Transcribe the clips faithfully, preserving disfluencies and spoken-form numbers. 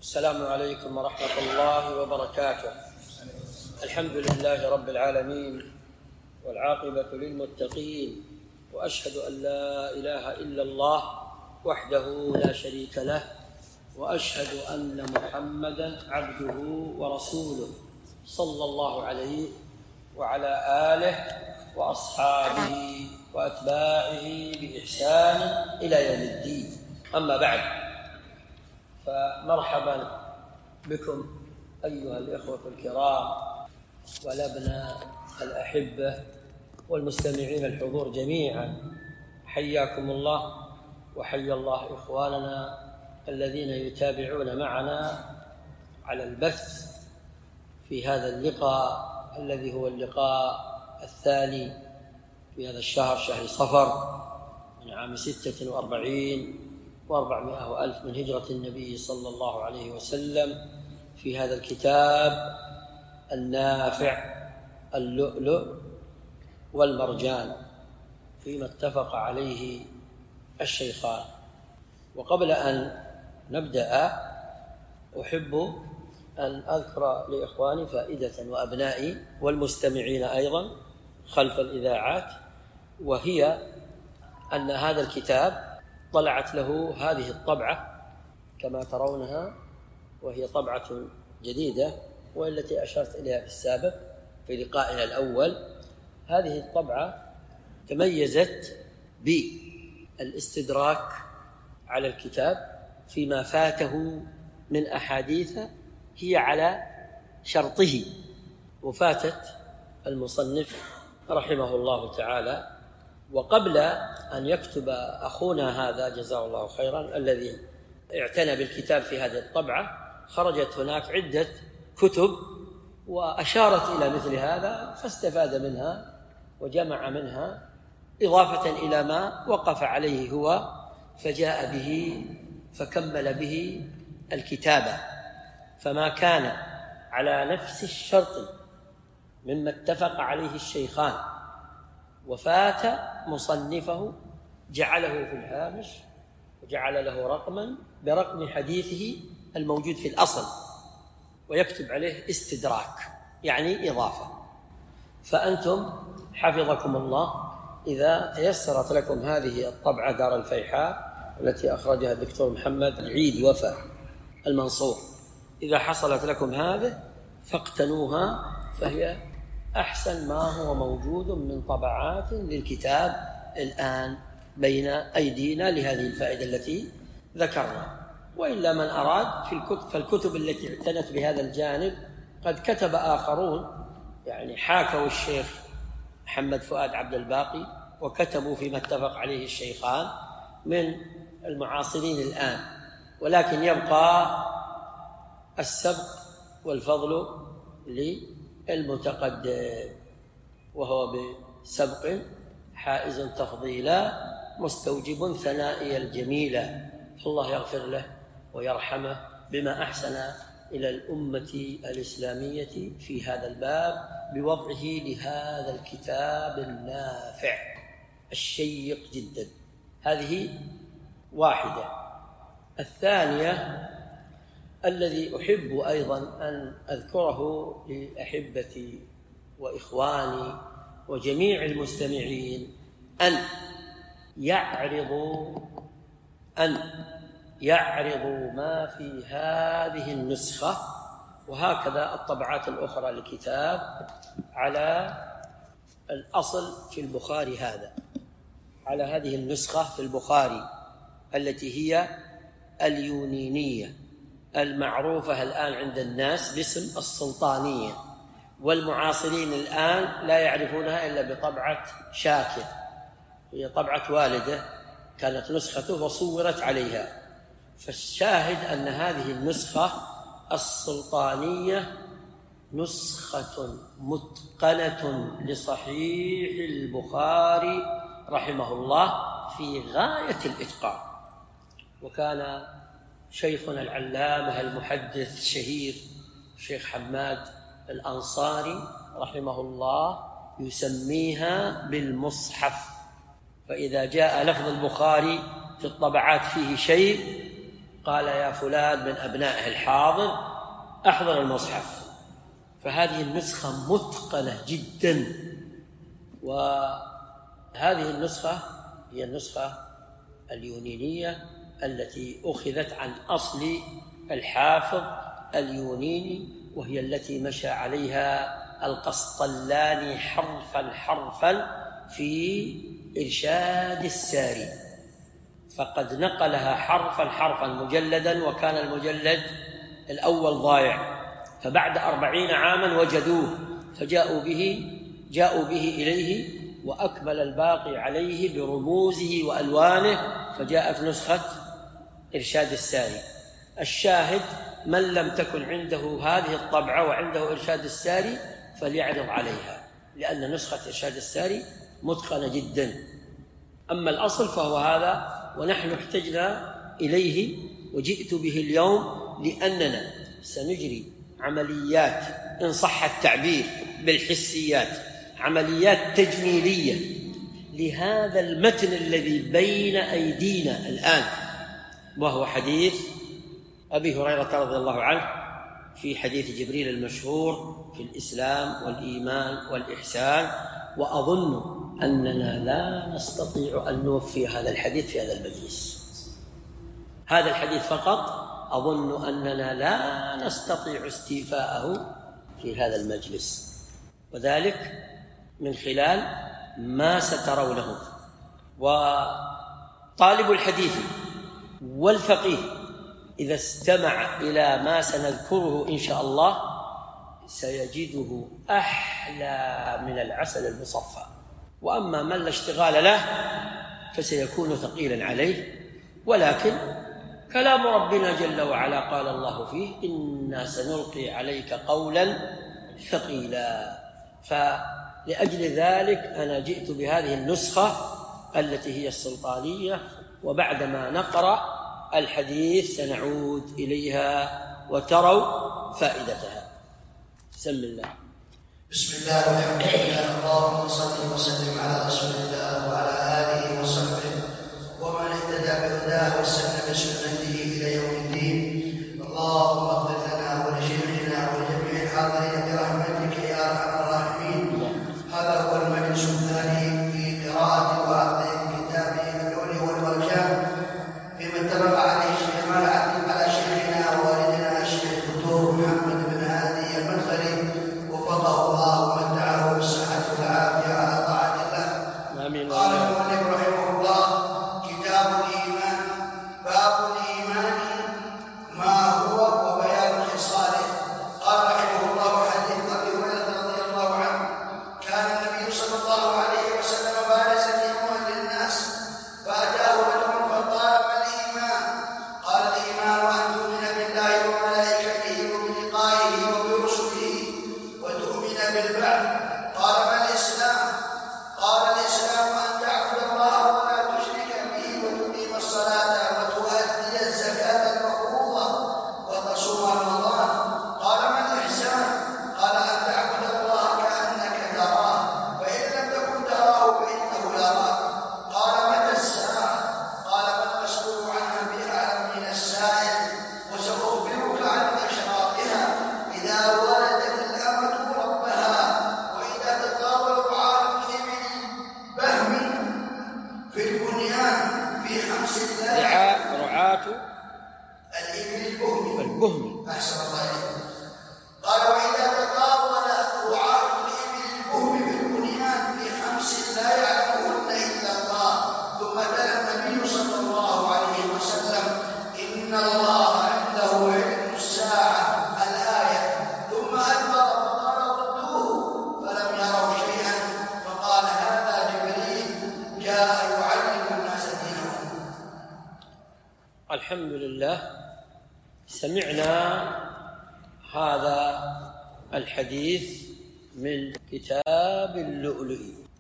السلام عليكم ورحمة الله وبركاته. الحمد لله رب العالمين، والعاقبة للمتقين، وأشهد أن لا إله إلا الله وحده لا شريك له، وأشهد أن محمدًا عبده ورسوله صلى الله عليه وعلى آله وأصحابه وأتباعه بإحسان إلى يوم الدين. أما بعد، فمرحبا بكم أيها الإخوة الكرام والأبناء الأحبة والمستمعين الحضور جميعا، حياكم الله وحيا الله إخواننا الذين يتابعون معنا على البث في هذا اللقاء الذي هو اللقاء الثاني في هذا الشهر، شهر صفر، من عام ستة وأربعين وأربعمائة وألف من هجرة النبي صلى الله عليه وسلم، في هذا الكتاب النافع اللؤلؤ والمرجان فيما اتفق عليه الشيخان. وقبل أن نبدأ أحب أن أذكر لإخواني فائدة وأبنائي والمستمعين أيضا خلف الإذاعات، وهي أن هذا الكتاب طلعت له هذه الطبعة كما ترونها، وهي طبعة جديدة والتي أشرت إليها في السابق في لقائنا الأول. هذه الطبعة تميزت بالاستدراك على الكتاب فيما فاته من أحاديث هي على شرطه وفاتت المصنف رحمه الله تعالى. وقبل أن يكتب أخونا هذا جزاه الله خيرا الذي اعتنى بالكتاب في هذه الطبعة، خرجت هناك عدة كتب وأشارت إلى مثل هذا، فاستفاد منها وجمع منها إضافة إلى ما وقف عليه هو، فجاء به فكمل به الكتابة. فما كان على نفس الشرط مما اتفق عليه الشيخان وفات مصنفه جعله في الهامش وجعل له رقما برقم حديثه الموجود في الأصل، ويكتب عليه استدراك يعني إضافة. فأنتم حفظكم الله إذا تيسرت لكم هذه الطبعة دار الفيحاء التي أخرجها الدكتور محمد عيد وفا المنصور، إذا حصلت لكم هذه فاقتنوها، فهي أحسن ما هو موجود من طبعات للكتاب الآن بين أيدينا لهذه الفائدة التي ذكرنا. وإلا من أراد في الكتب فالكتب التي اعتنت بهذا الجانب قد كتب آخرون، يعني حاكوا الشيخ محمد فؤاد عبد الباقي وكتبوا فيما اتفق عليه الشيخان من المعاصرين الآن، ولكن يبقى السبق والفضل للمتقدم، وهو بسبق حائز تفضيلا مستوجب ثنائي الجميلة، فالله يغفر له ويرحمه بما أحسن إلى الأمة الإسلامية في هذا الباب بوضعه لهذا الكتاب النافع الشيق جدا. هذه واحدة. الثانية الذي أحب أيضا أن أذكره لأحبتي وإخواني وجميع المستمعين أن يعرضوا أن يعرضوا ما في هذه النسخة وهكذا الطبعات الأخرى للكتاب على الأصل في البخاري، هذا على هذه النسخة في البخاري التي هي اليونينية المعروفة الآن عند الناس باسم السلطانية، والمعاصرين الآن لا يعرفونها إلا بطبعة شاكر، هي طبعة والده كانت نسخته وصورت عليها. فالشاهد أن هذه النسخة السلطانية نسخة متقنة لصحيح البخاري رحمه الله في غاية الإتقان. وكان شيخنا العلامة المحدث الشهير الشيخ حماد الأنصاري رحمه الله يسميها بالمصحف، فإذا جاء لفظ البخاري في الطبعات فيه شيء قال يا فلان من أبنائه الحاضر أحضر المصحف. فهذه النسخة متقنة جدا، وهذه النسخة هي النسخة اليونينية التي أخذت عن أصل الحافظ اليونيني، وهي التي مشى عليها القسطلاني حرفا حرفا في إرشاد الساري، فقد نقلها حرفا حرفا مجلدا، وكان المجلد الأول ضايع، فبعد أربعين عاما وجدوه فجاءوا به جاءوا به إليه وأكمل الباقي عليه برموزه وألوانه، فجاءت نسخة إرشاد الساري. الشاهد من لم تكن عنده هذه الطبعة وعنده إرشاد الساري فليعرض عليها، لأن نسخة إرشاد الساري متقنة جدا. أما الأصل فهو هذا، ونحن احتجنا إليه وجئت به اليوم لأننا سنجري عمليات، إن صح التعبير بالحسيات، عمليات تجميلية لهذا المتن الذي بين أيدينا الآن، وهو حديث أبي هريرة رضي الله عنه في حديث جبريل المشهور في الإسلام والإيمان والإحسان. وأظن أننا لا نستطيع أن نوفي هذا الحديث في هذا المجلس، هذا الحديث فقط أظن أننا لا نستطيع استيفاءه في هذا المجلس، وذلك من خلال ما سترونه. وطالب الحديث والفقيه إذا استمع إلى ما سنذكره إن شاء الله سيجده أحلى من العسل المصفى، وأما من لا اشتغال له فسيكون ثقيلا عليه. ولكن كلام ربنا جل وعلا قال الله فيه إنا سنلقي عليك قولا ثقيلا، فلأجل ذلك أنا جئت بهذه النسخة التي هي السلطانية، وبعدما نقرأ الحديث سنعود إليها وتروا فائدتها. بسم الله. بسم الله والحمد لله، اللهم صل وسلم على رسول الله وعلى آله وصحبه ومن اهتدى بهداه واستنى بسنته إلى يوم الدين. اللهم اغفر لنا ولشيخنا ولجميع الحاضرين برحمتك يا أرحم الراحمين. هذا هو المجلس الثاني في قراءة وعرض كتاب اللؤلؤ والمرجان، فيما اتفق عليه شيخنا على شيخنا ووالدنا الشيخ الدكتور محمد بن هادي المدخلي وفقه الله ومتعه بالصحة والعافية على طاعة الله. آمين. قال المؤلف رحمه الله: كتاب الإيمان، باب الإيمان ما هو وبيان خصاله. قال رحمه الله: حديث أبي هريرة رضي الله عنه: كان النبي صلى الله عليه وسلم بارزا يوما للناس فأتاه رجل فقال: ما الإيمان؟ قال: الإيمان أن تؤمن بالله وملائكته وبلقائه وبرسله وتؤمن بالبعث. قال: ما الإسلام؟ قال: الإسلام أن تعبد الله ولا تشرك به وتقيم الصلاة وتؤدي الزكاة المفروضة وتصوم رمضان. قال: ما الإحسان؟ قال: أن تعبد الله كأنك تراه فإن لم تكن تراه فإنه يراك. قال: متى الساعة؟ قال: ما المسؤول عنها بأعلم من السائل، وسأخبرك عن أشراطها: إذا ولدت الأمة ربها، وإذا تطاول رعاة الإبل بهم في البنيان في خمس ليال. رعاة الإبل البهم البهم. أحسن الله إليك. قال: وإذا تطاول رعاة الإبل البهم في البنيان في خمس لا يعلمهن إلا الله. ثم تلا النبي صلى الله عليه وسلم: إن الله عنده علم الساعة الآية. ثم أدبر فقال: ردوه، فلم يروا شيئا. فقال: هذا جبريل جاء يعلم الناس دينهم. الحمد لله. سمعنا هذا الحديث من كتاب اللؤلؤ،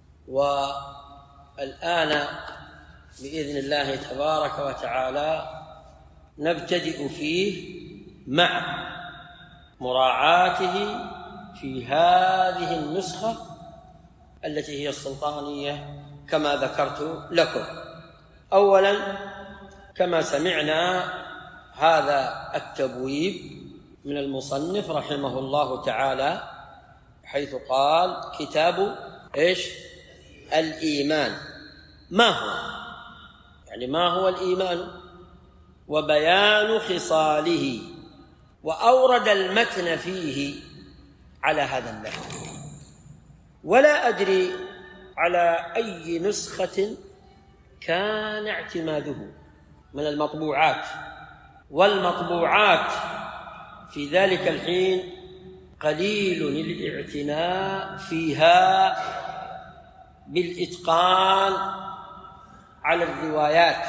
والآن بإذن الله تبارك وتعالى نبتدئ فيه مع مراعاته في هذه النسخة التي هي السلطانية كما ذكرت لكم. أولا كما سمعنا هذا التبويب من المصنف رحمه الله تعالى، حيث قال: كتاب إيش؟ الإيمان. ما هو؟ يعني ما هو الإيمان؟ وبيان خصاله، وأورد المتن فيه على هذا النحو. ولا أدري على أي نسخة كان اعتماده من المطبوعات، والمطبوعات في ذلك الحين قليل الاعتناء فيها بالإتقان على الروايات،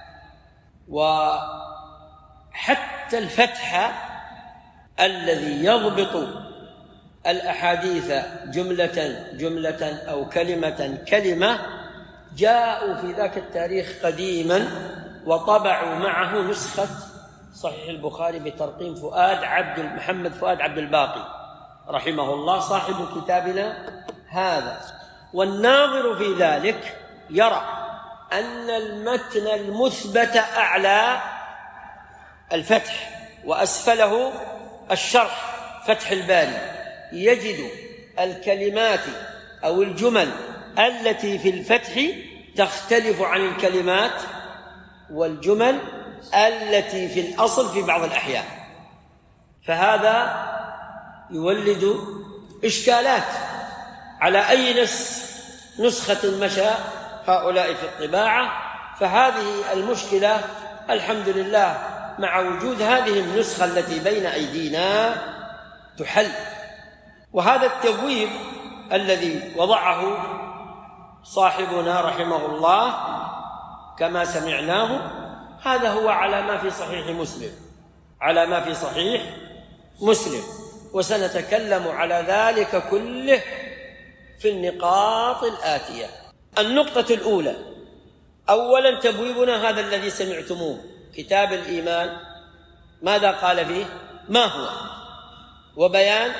وحتى الفتح الذي يضبط الأحاديث جملة جملة أو كلمة كلمة جاءوا في ذاك التاريخ قديما وطبعوا معه نسخة صحيح البخاري بترقيم فؤاد عبد محمد فؤاد عبد الباقي رحمه الله صاحب كتابنا هذا. والناظر في ذلك يرى أن المتن المثبت أعلى الفتح وأسفله الشرح فتح الباري، يجد الكلمات أو الجمل التي في الفتح تختلف عن الكلمات والجمل التي في الأصل في بعض الأحيان، فهذا يولد إشكالات على أي نس نسخة مشى هؤلاء في الطباعة. فهذه المشكلة الحمد لله مع وجود هذه النسخة التي بين أيدينا تحل. وهذا التبويب الذي وضعه صاحبنا رحمه الله كما سمعناه، هذا هو على ما في صحيح مسلم، على ما في صحيح مسلم، وسنتكلم على ذلك كله في النقاط الآتية. النقطة الأولى: أولا تبويبنا هذا الذي سمعتموه كتاب الإيمان، ماذا قال فيه؟ ما هو؟ وبيان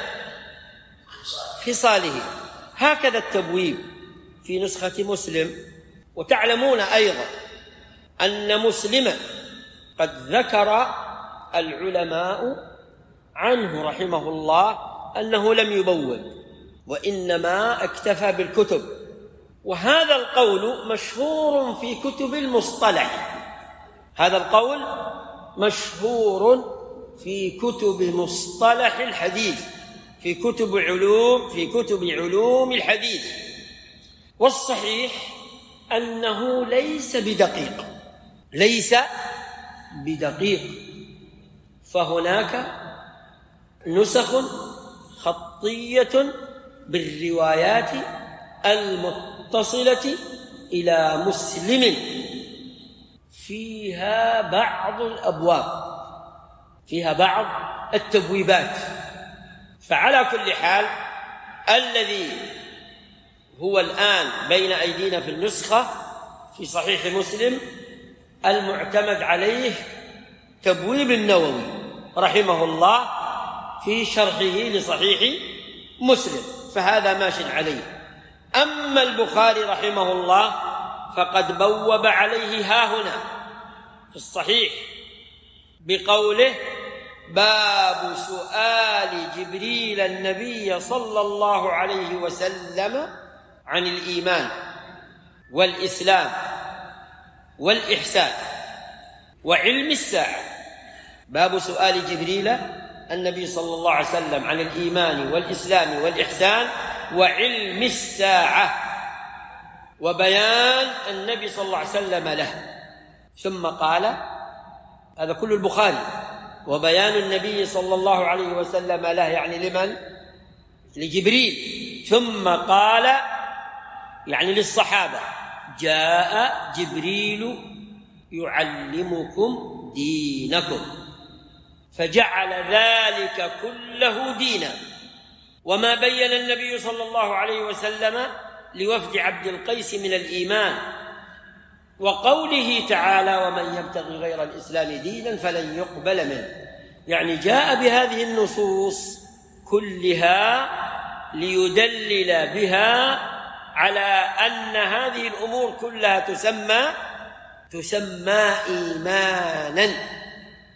خصاله. هكذا التبويب في نسخة مسلم. وتعلمون أيضا أن مسلما قد ذكر العلماء عنه رحمه الله أنه لم يبوب وإنما اكتفى بالكتب، وهذا القول مشهور في كتب المصطلح، هذا القول مشهور في كتب مصطلح الحديث، في كتب علوم في كتب علوم الحديث. والصحيح أنه ليس بدقيق، ليس بدقيق، فهناك نسخ خطية بالروايات المتصلة إلى مسلم فيها بعض الأبواب، فيها بعض التبويبات. فعلى كل حال الذي هو الآن بين أيدينا في النسخة في صحيح مسلم المعتمد عليه تبويب النووي رحمه الله في شرحه لصحيح مسلم، فهذا ماش عليه. أما البخاري رحمه الله فقد بوب عليه هاهنا في الصحيح بقوله: باب سؤال جبريل النبي صلى الله عليه وسلم عن الإيمان والإسلام والإحسان وعلم الساعة. باب سؤال جبريل النبي صلى الله عليه وسلم عن الإيمان والإسلام والإحسان وعلم الساعة، وبيان النبي صلى الله عليه وسلم له. ثم قال، هذا كل البخاري، وبيان النبي صلى الله عليه وسلم له يعني لمن؟ لجبريل. ثم قال يعني للصحابة: جاء جبريل يعلمكم دينكم، فجعل ذلك كله دينا. وما بين النبي صلى الله عليه وسلم لوفد عبد القيس من الإيمان، وقوله تعالى: ومن يبتغي غير الإسلام دينا فلن يقبل منه، يعني جاء بهذه النصوص كلها ليدلل بها على أن هذه الأمور كلها تسمى تسمى إيمانا.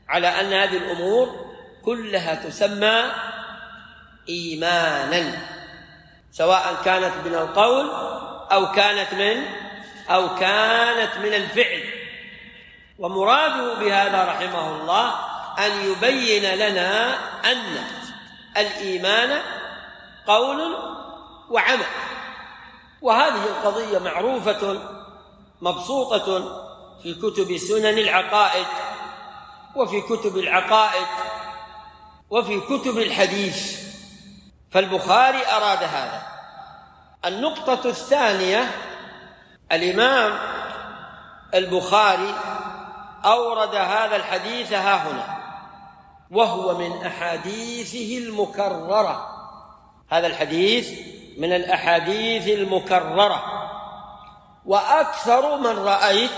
على أن هذه الأمور كلها تسمى إيمانا، سواء كانت من القول أو كانت من أو كانت من الفعل. ومراده بهذا رحمه الله أن يبين لنا أن الإيمان قول وعمل، وهذه القضية معروفة مبسوطة في كتب سنن العقائد وفي كتب العقائد وفي كتب الحديث، فالبخاري أراد هذا. النقطة الثانية، الإمام البخاري أورد هذا الحديث ها هنا، وهو من أحاديثه المكررة. هذا الحديث من الأحاديث المكررة، وأكثر من رأيت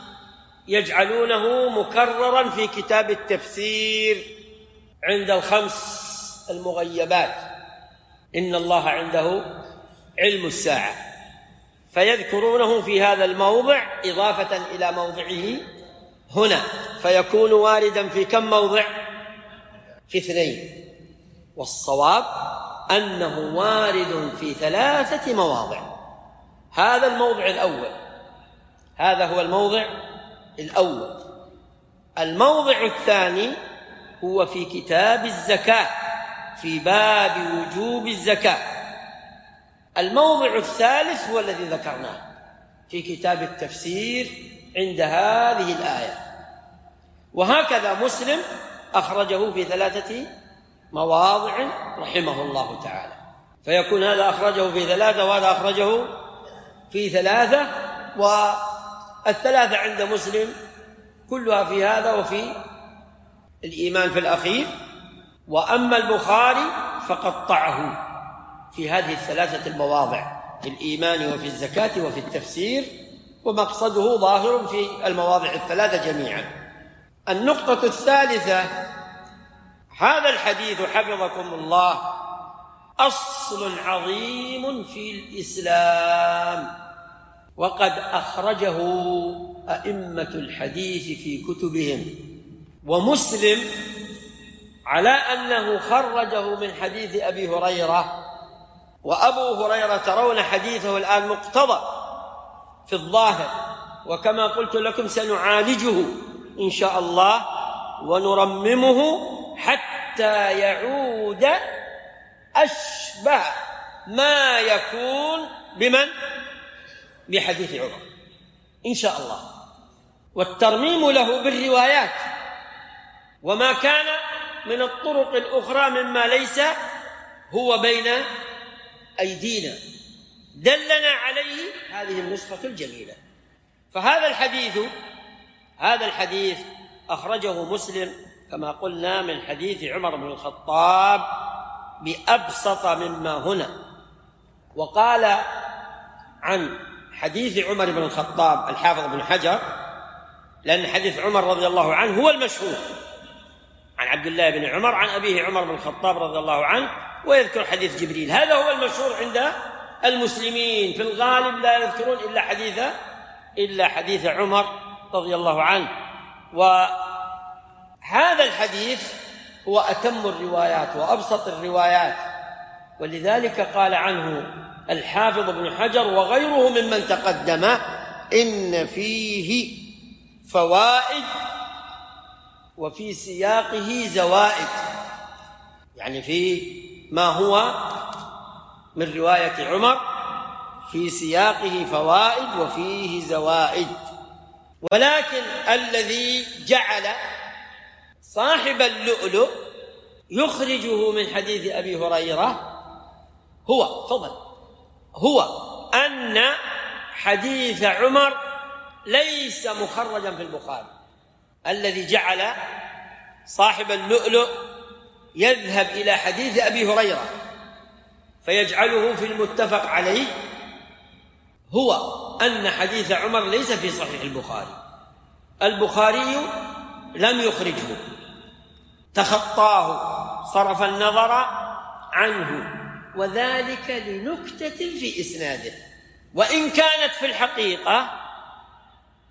يجعلونه مكررا في كتاب التفسير عند الخمس المغيبات، إن الله عنده علم الساعة، فيذكرونه في هذا الموضع إضافة إلى موضعه هنا، فيكون واردا في كم موضع؟ في اثنين، والصواب أنه وارد في ثلاثة مواضع. هذا الموضع الأول، هذا هو الموضع الأول. الموضع الثاني هو في كتاب الزكاة في باب وجوب الزكاة. الموضع الثالث هو الذي ذكرناه في كتاب التفسير عند هذه الآية. وهكذا مسلم أخرجه في ثلاثة مواضع رحمه الله تعالى، فيكون هذا أخرجه في ثلاثة وهذا أخرجه في ثلاثة، والثلاثة عند مسلم كلها في هذا وفي الإيمان في الأخير. وأما البخاري فقطعه في هذه الثلاثة المواضع، في الإيمان وفي الزكاة وفي التفسير، ومقصده ظاهر في المواضع الثلاثة جميعا. النقطة الثالثة، هذا الحديث حفظكم الله أصل عظيم في الإسلام، وقد أخرجه أئمة الحديث في كتبهم، ومسلم على أنه خرجه من حديث أبي هريرة، وأبو هريرة ترون حديثه الآن مقتضى في الظاهر، وكما قلت لكم سنعالجه إن شاء الله ونرممه حتى يعود أشبه ما يكون بمن؟ بحديث عمر إن شاء الله، والترميم له بالروايات وما كان من الطرق الأخرى مما ليس هو بين أيدينا دلنا عليه هذه النسخة الجميلة. فهذا الحديث هذا الحديث أخرجه مسلم كما قلنا من حديث عمر بن الخطاب بأبسط مما هنا. وقال عن حديث عمر بن الخطاب الحافظ بن حجر، لأن حديث عمر رضي الله عنه هو المشهور عن عبد الله بن عمر عن أبيه عمر بن الخطاب رضي الله عنه، ويذكر حديث جبريل، هذا هو المشهور عند المسلمين. في الغالب لا يذكرون إلا حديث إلا حديث عمر رضي الله عنه. وهذا الحديث هو أتم الروايات وأبسط الروايات، ولذلك قال عنه الحافظ ابن حجر وغيره ممن تقدم إن فيه فوائد وفي سياقه زوائد، يعني في ما هو من رواية عمر في سياقه فوائد وفيه زوائد. ولكن الذي جعل صاحب اللؤلؤ يخرجه من حديث أبي هريرة هو فضل هو أن حديث عمر ليس مخرجا في البخاري. الذي جعل صاحب اللؤلؤ يذهب إلى حديث أبي هريرة فيجعله في المتفق عليه هو أن حديث عمر ليس في صحيح البخاري. البخاري لم يخرجه، تخطاه، صرف النظر عنه، وذلك لنكتة في إسناده، وإن كانت في الحقيقة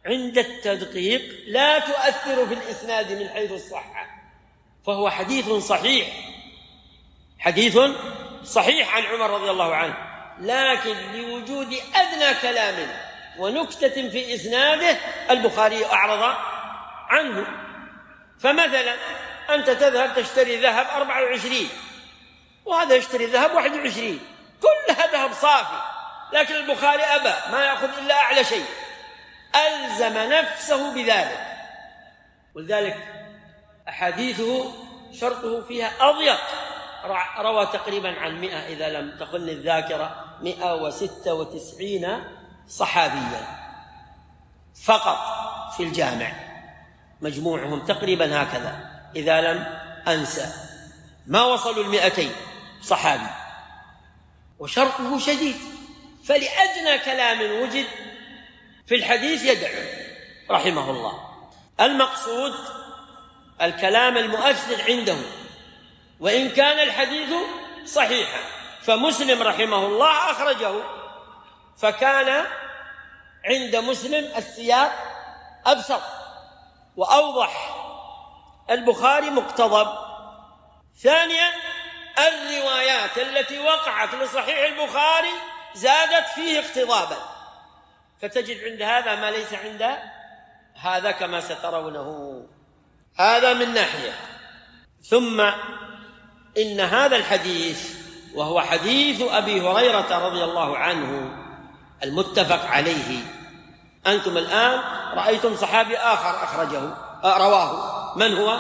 عند التدقيق لا تؤثر في الإسناد من حيث الصحة، فهو حديث صحيح، حديث صحيح عن عمر رضي الله عنه، لكن لوجود أدنى كلام ونكتة في إسناده البخاري أعرض عنه. فمثلا أنت تذهب تشتري ذهب أربعة وعشرين وهذا يشتري ذهب واحد وعشرين، كلها ذهب صافي، لكن البخاري أبى، ما يأخذ إلا أعلى شيء، ألزم نفسه بذلك. ولذلك أحاديثه شرطه فيها أضيق، روى تقريبا عن مئة إذا لم تخن الذاكرة، مئة وستة وتسعين صحابيا فقط في الجامع، مجموعهم تقريبا هكذا إذا لم أنسى، ما وصلوا المئتين صحابي، وشرطه شديد، فلأدنى كلام وجد في الحديث يدعو رحمه الله. المقصود الكلام المؤثر عنده وإن كان الحديث صحيحا. فمسلم رحمه الله أخرجه، فكان عند مسلم السياق أبسط وأوضح، البخاري مقتضب. ثانيا الروايات التي وقعت لصحيح البخاري زادت فيه اقتضابا، فتجد عند هذا ما ليس عند هذا كما سترونه. هذا من ناحية. ثم إن هذا الحديث وهو حديث أبي هريرة رضي الله عنه المتفق عليه، أنتم الآن رأيتم صحابي آخر أخرجه آه رواه، من هو؟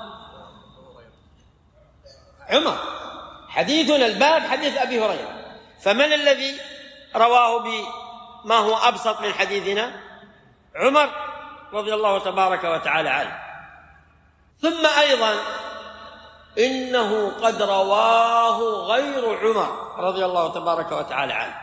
عمر. حديثنا الباب حديث أبي هريرة، فمن الذي رواه بما هو أبسط من حديثنا؟ عمر رضي الله تبارك وتعالى عنه. ثم أيضا إنه قد رواه غير عمر رضي الله تبارك وتعالى عنه،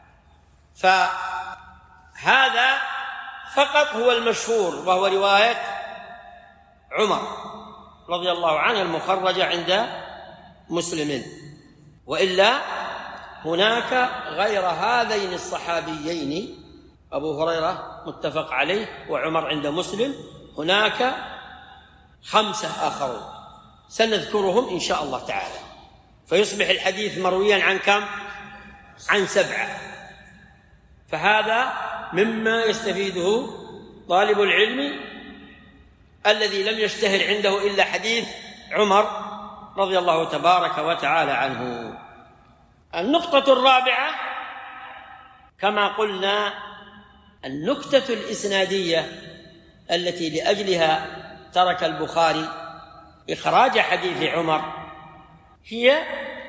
فهذا فقط هو المشهور وهو رواية عمر رضي الله عنه المخرجة عند مسلم، وإلا هناك غير هذين الصحابيين أبو هريرة متفق عليه وعمر عند مسلم، هناك خمسة آخرون سنذكرهم إن شاء الله تعالى، فيصبح الحديث مرويا عن كم؟ عن سبعة. فهذا مما يستفيده طالب العلم الذي لم يشتهر عنده إلا حديث عمر رضي الله تبارك وتعالى عنه. النقطة الرابعة كما قلنا النكتة الإسنادية التي لأجلها ترك البخاري إخراج حديث عمر هي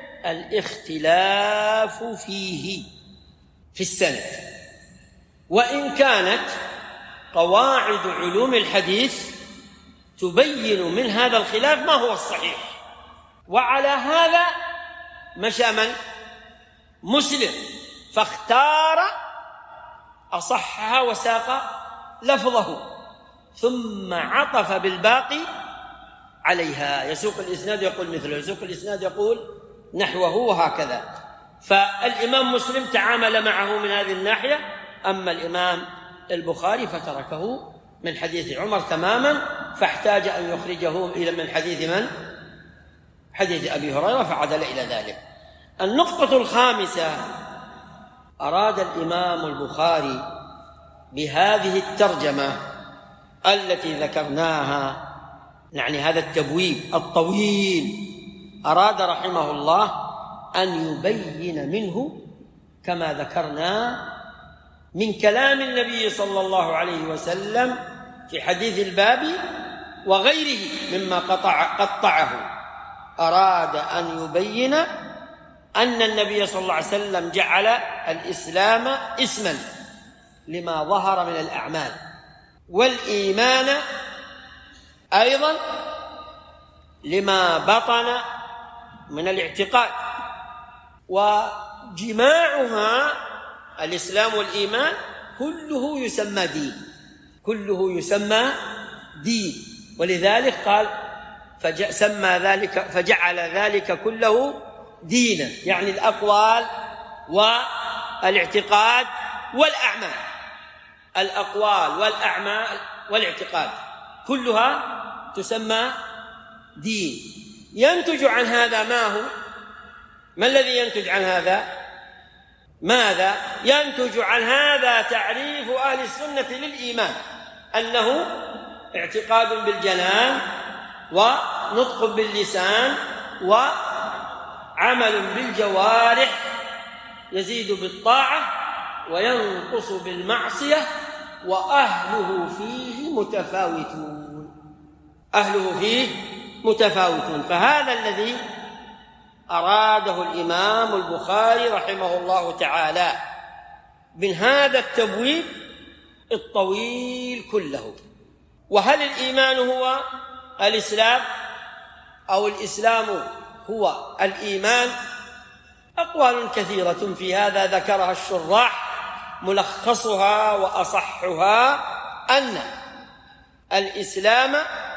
الاختلاف فيه في السند، وإن كانت قواعد علوم الحديث تبين من هذا الخلاف ما هو الصحيح. وعلى هذا مشى من؟ مسلم، فاختار أصحها وساق لفظه، ثم عطف بالباقي عليها، يسوق الإسناد يقول مثله، يسوق الإسناد يقول نحوه، وهكذا. فالإمام مسلم تعامل معه من هذه الناحية، أما الإمام البخاري فتركه من حديث عمر تماما، فاحتاج أن يخرجه إلى من حديث من؟ حديث أبي هريرة، فعدل إلى ذلك. النقطة الخامسة أراد الإمام البخاري بهذه الترجمة التي ذكرناها، يعني هذا التبويب الطويل، أراد رحمه الله أن يبين منه كما ذكرنا من كلام النبي صلى الله عليه وسلم في حديث الباب وغيره مما قطع قطعه. أراد أن يبين أن النبي صلى الله عليه وسلم جعل الإسلام اسما لما ظهر من الأعمال، والإيمان أيضا لما بطن من الاعتقاد، وجماعها الإسلام والإيمان كله يسمى دين، كله يسمى دين. ولذلك قال فسمى ذلك فجعل ذلك كله دينا، يعني الأقوال والاعتقاد والأعمال. الأقوال والأعمال والاعتقاد كلها تسمى دين. ينتج عن هذا ما هو؟ ما الذي ينتج عن هذا؟ ماذا؟ ينتج عن هذا تعريف أهل السنة للإيمان أنه اعتقاد بالجنان ونطق باللسان وعمل بالجوارح يزيد بالطاعة وينقص بالمعصية، وأهله فيه متفاوتون. أهله فيه متفاوتون. فهذا الذي أراده الإمام البخاري رحمه الله تعالى من هذا التبويب الطويل كله. وهل الإيمان هو الإسلام أو الإسلام هو الإيمان؟ أقوال كثيرة في هذا ذكرها الشراح، ملخصها وأصحها أن الإسلام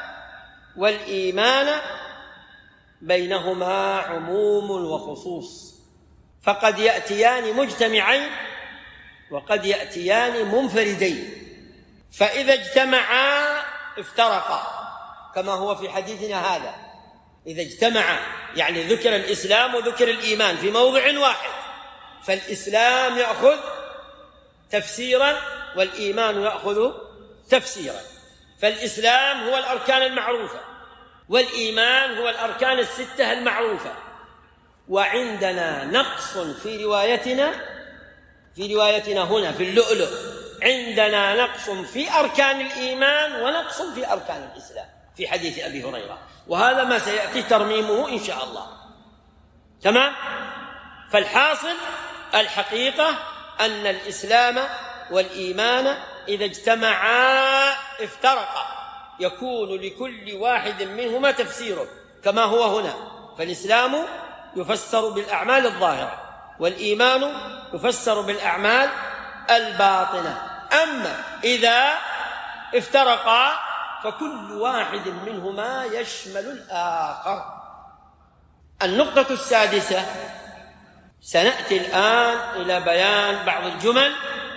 والإيمان بينهما عموم وخصوص، فقد يأتيان مجتمعين وقد يأتيان منفردين، فإذا اجتمعا افترقا كما هو في حديثنا هذا. إذا اجتمعا يعني ذكر الإسلام وذكر الإيمان في موضع واحد، فالإسلام يأخذ تفسيرا والإيمان يأخذ تفسيرا. فالإسلام هو الأركان المعروفة والإيمان هو الأركان الستة المعروفة. وعندنا نقص في روايتنا في روايتنا هنا في اللؤلؤ، عندنا نقص في أركان الإيمان ونقص في أركان الإسلام في حديث أبي هريرة، وهذا ما سيأتي ترميمه إن شاء الله. تمام؟ فالحاصل الحقيقة أن الإسلام والإيمان إذا اجتمعا افترقا، يكون لكل واحد منهما تفسيره كما هو هنا. فالإسلام يفسر بالأعمال الظاهرة والإيمان يفسر بالأعمال الباطنة. أما إذا افترقا فكل واحد منهما يشمل الآخر. النقطة السادسة، سنأتي الآن إلى بيان بعض الجمل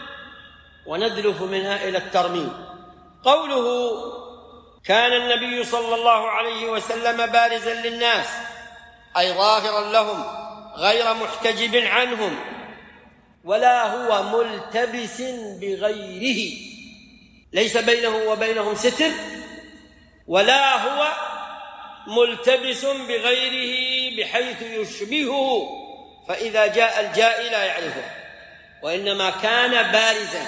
وندلف منها إلى الترميم. قوله كان النبي صلى الله عليه وسلم بارزا للناس، أي ظاهرا لهم غير محتجب عنهم، ولا هو ملتبس بغيره، ليس بينه وبينهم ستر، ولا هو ملتبس بغيره بحيث يشبهه فإذا جاء الجائي لا يعرفه، وإنما كان بارزا.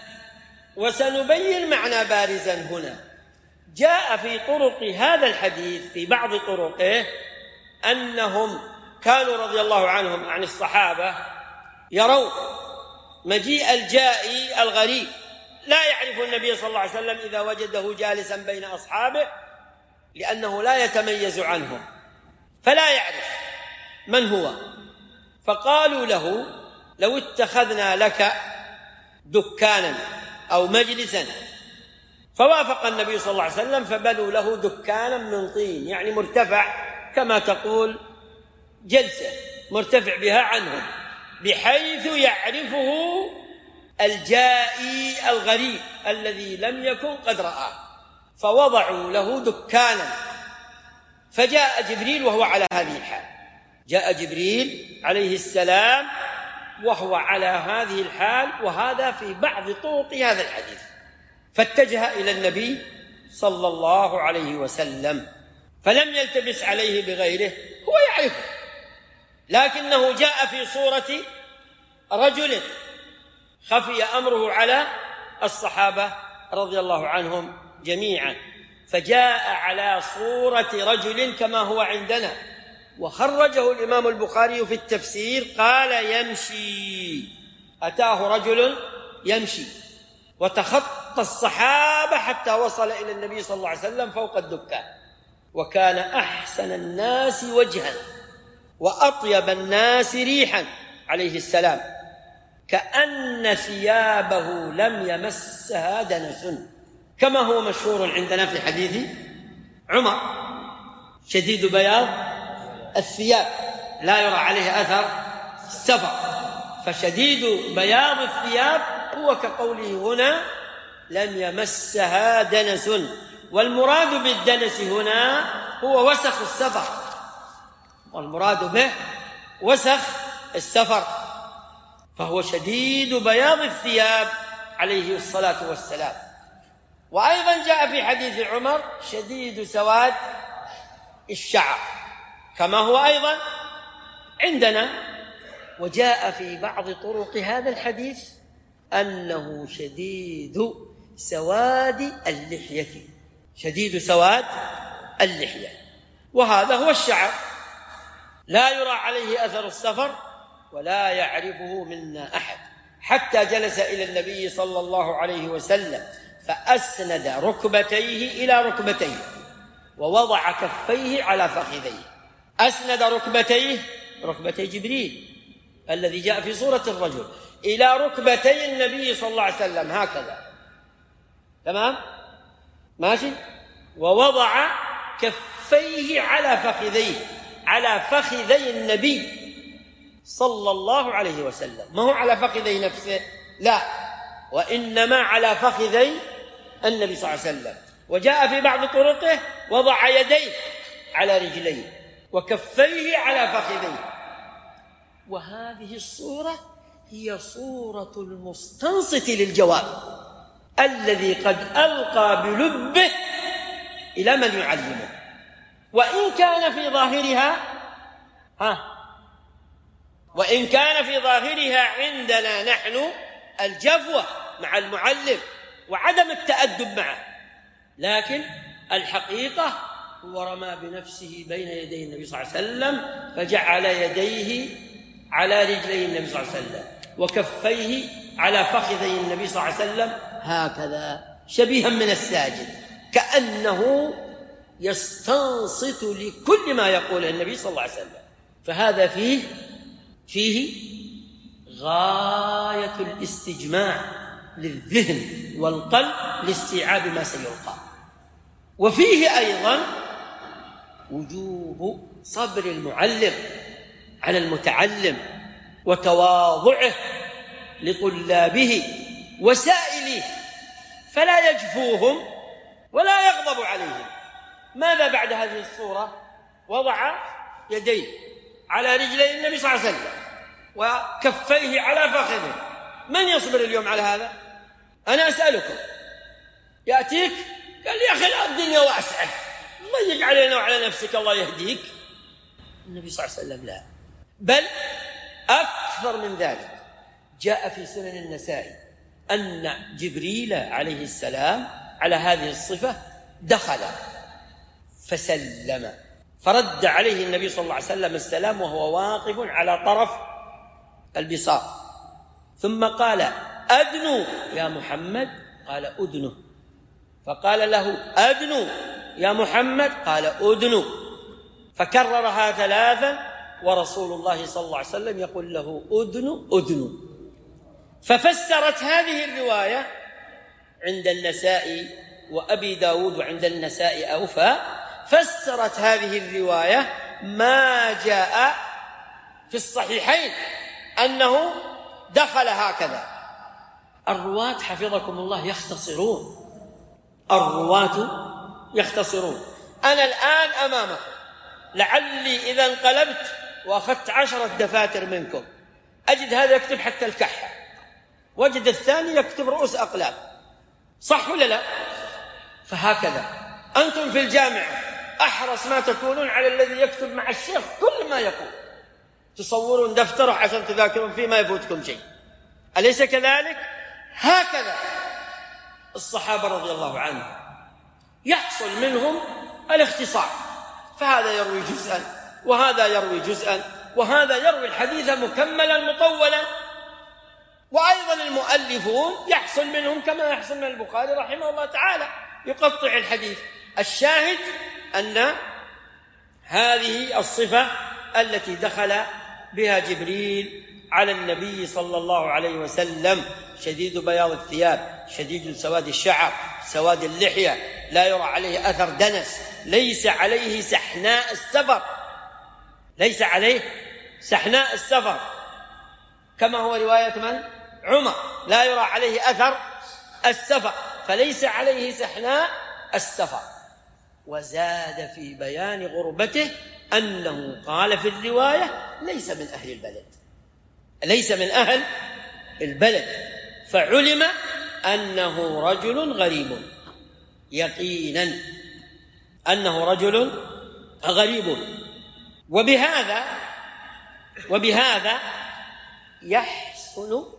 وسنبين معنى بارزا هنا. جاء في طرق هذا الحديث في بعض طرقه أنهم كانوا رضي الله عنهم عن الصحابة يرون مجيء الجائي الغريب لا يعرف النبي صلى الله عليه وسلم إذا وجده جالسا بين أصحابه، لأنه لا يتميز عنهم فلا يعرف من هو. فقالوا له لو اتخذنا لك دكانا أو مجلسا، فوافق النبي صلى الله عليه وسلم فبنوا له دكانا من طين، يعني مرتفع كما تقول جلسة مرتفع بها عنهم، بحيث يعرفه الجائي الغريب الذي لم يكن قد رآه. فوضعوا له دكانا، فجاء جبريل وهو على هذه الحال، جاء جبريل عليه السلام وهو على هذه الحال، وهذا في بعض طرق هذا الحديث. فاتجه إلى النبي صلى الله عليه وسلم فلم يلتبس عليه بغيره، هو يعرفه، لكنه جاء في صورة رجل خفي أمره على الصحابة رضي الله عنهم جميعا، فجاء على صورة رجل كما هو عندنا. وخرجه الإمام البخاري في التفسير قال يمشي، أتاه رجل يمشي وتخطى الصحابة حتى وصل إلى النبي صلى الله عليه وسلم فوق الدكان، وكان أحسن الناس وجها وأطيب الناس ريحا عليه السلام، كأن ثيابه لم يمسها دنس، كما هو مشهور عندنا في حديث عمر شديد بياض الثياب لا يرى عليه أثر السفر. فشديد بياض الثياب هو كقوله هنا لم يمسها دنس. والمراد بالدنس هنا هو وسخ السفر، والمراد به وسخ السفر، فهو شديد بياض الثياب عليه الصلاة والسلام. وأيضا جاء في حديث عمر شديد سواد الشعر، كما هو أيضا عندنا. وجاء في بعض طرق هذا الحديث أنه شديد سواد اللحية، شديد سواد اللحية، وهذا هو الشعر، لا يرى عليه أثر السفر ولا يعرفه منا أحد، حتى جلس إلى النبي صلى الله عليه وسلم فأسند ركبتيه إلى ركبتيه ووضع كفيه على فخذيه. أسند ركبتيه، ركبتي جبريل الذي جاء في صورة الرجل، إلى ركبتي النبي صلى الله عليه وسلم هكذا، تمام؟ ماشي؟ ووضع كفيه على فخذيه، على فخذي النبي صلى الله عليه وسلم، ما هو على فخذي نفسه، لا، وإنما على فخذي النبي صلى الله عليه وسلم. وجاء في بعض طرقه وضع يديه على رجليه وكفيه على فخذيه. وهذه الصورة هي صورة المستنصت للجواب الذي قد ألقى بلبه إلى من يعلمه، وإن كان في ظاهرها ها وإن كان في ظاهرها عندنا نحن الجفوة مع المعلم وعدم التأدب معه، لكن الحقيقة هو رمى بنفسه بين يدي النبي صلى الله عليه وسلم فجعل يديه على رجلي النبي صلى الله عليه وسلم وكفيه على فخذي النبي صلى الله عليه وسلم هكذا، شبيها من الساجد، كأنه يستنصت لكل ما يقوله النبي صلى الله عليه وسلم. فهذا فيه فيه غاية الاستجماع للذهن والقلب لاستيعاب ما سيلقى. وفيه أيضا وجوب صبر المعلم على المتعلم وتواضعه لطلابه وسائليه، فلا يجفوهم ولا يغضب عليهم. ماذا بعد هذه الصورة؟ وضع يديه على رجلي النبي صلى الله عليه وسلم وكفيه على فخذه. من يصبر اليوم على هذا؟ أنا أسألكم، يأتيك قال يا أخي الدنيا واسعة، ضيق علينا وعلى نفسك الله يهديك. النبي صلى الله عليه وسلم لا، بل أكثر من ذلك. جاء في سنن النسائي أن جبريل عليه السلام على هذه الصفة دخل فسلم، فرد عليه النبي صلى الله عليه وسلم السلام وهو واقف على طرف البساط، ثم قال أدنو يا محمد، قال أدنو، فقال له أدنو يا محمد، قال أدنو، فكررها ثلاثا ورسول الله صلى الله عليه وسلم يقول له أدنو أدنو. ففسرت هذه الرواية عند النسائي وأبي داود وعند النسائي أوفى، فسرت هذه الرواية ما جاء في الصحيحين أنه دخل هكذا. الرواة حفظكم الله يختصرون، الرواة يختصرون. أنا الآن أمامكم، لعلي إذا انقلبت وأخذت عشرة دفاتر منكم أجد هذا يكتب حتى الكحة، وجد الثاني يكتب رؤوس أقلام، صح ولا لا؟ فهكذا أنتم في الجامعة أحرص ما تكونون على الذي يكتب مع الشيخ كل ما يقول، تصورون دفتره عشان تذاكرون فيه ما يفوتكم شيء، أليس كذلك؟ هكذا الصحابة رضي الله عنهم يحصل منهم الاختصار، فهذا يروي جزءا وهذا يروي جزءا وهذا يروي الحديث مكملا مطولا. وأيضا المؤلفون يحصل منهم كما يحصل من البخاري رحمه الله تعالى، يقطع الحديث. الشاهد أن هذه الصفة التي دخل بها جبريل على النبي صلى الله عليه وسلم شديد بياض الثياب، شديد سواد الشعر، سواد اللحية، لا يرى عليه أثر دنس، ليس عليه سحناء السفر، ليس عليه سحناء السفر، كما هو رواية من؟ عمر، لا يرى عليه أثر السفر. فليس عليه سحناء السفر. وزاد في بيان غربته أنه قال في الرواية ليس من أهل البلد، ليس من أهل البلد، فعلم أنه رجل غريب، يقينا أنه رجل غريب. وبهذا وبهذا يحسن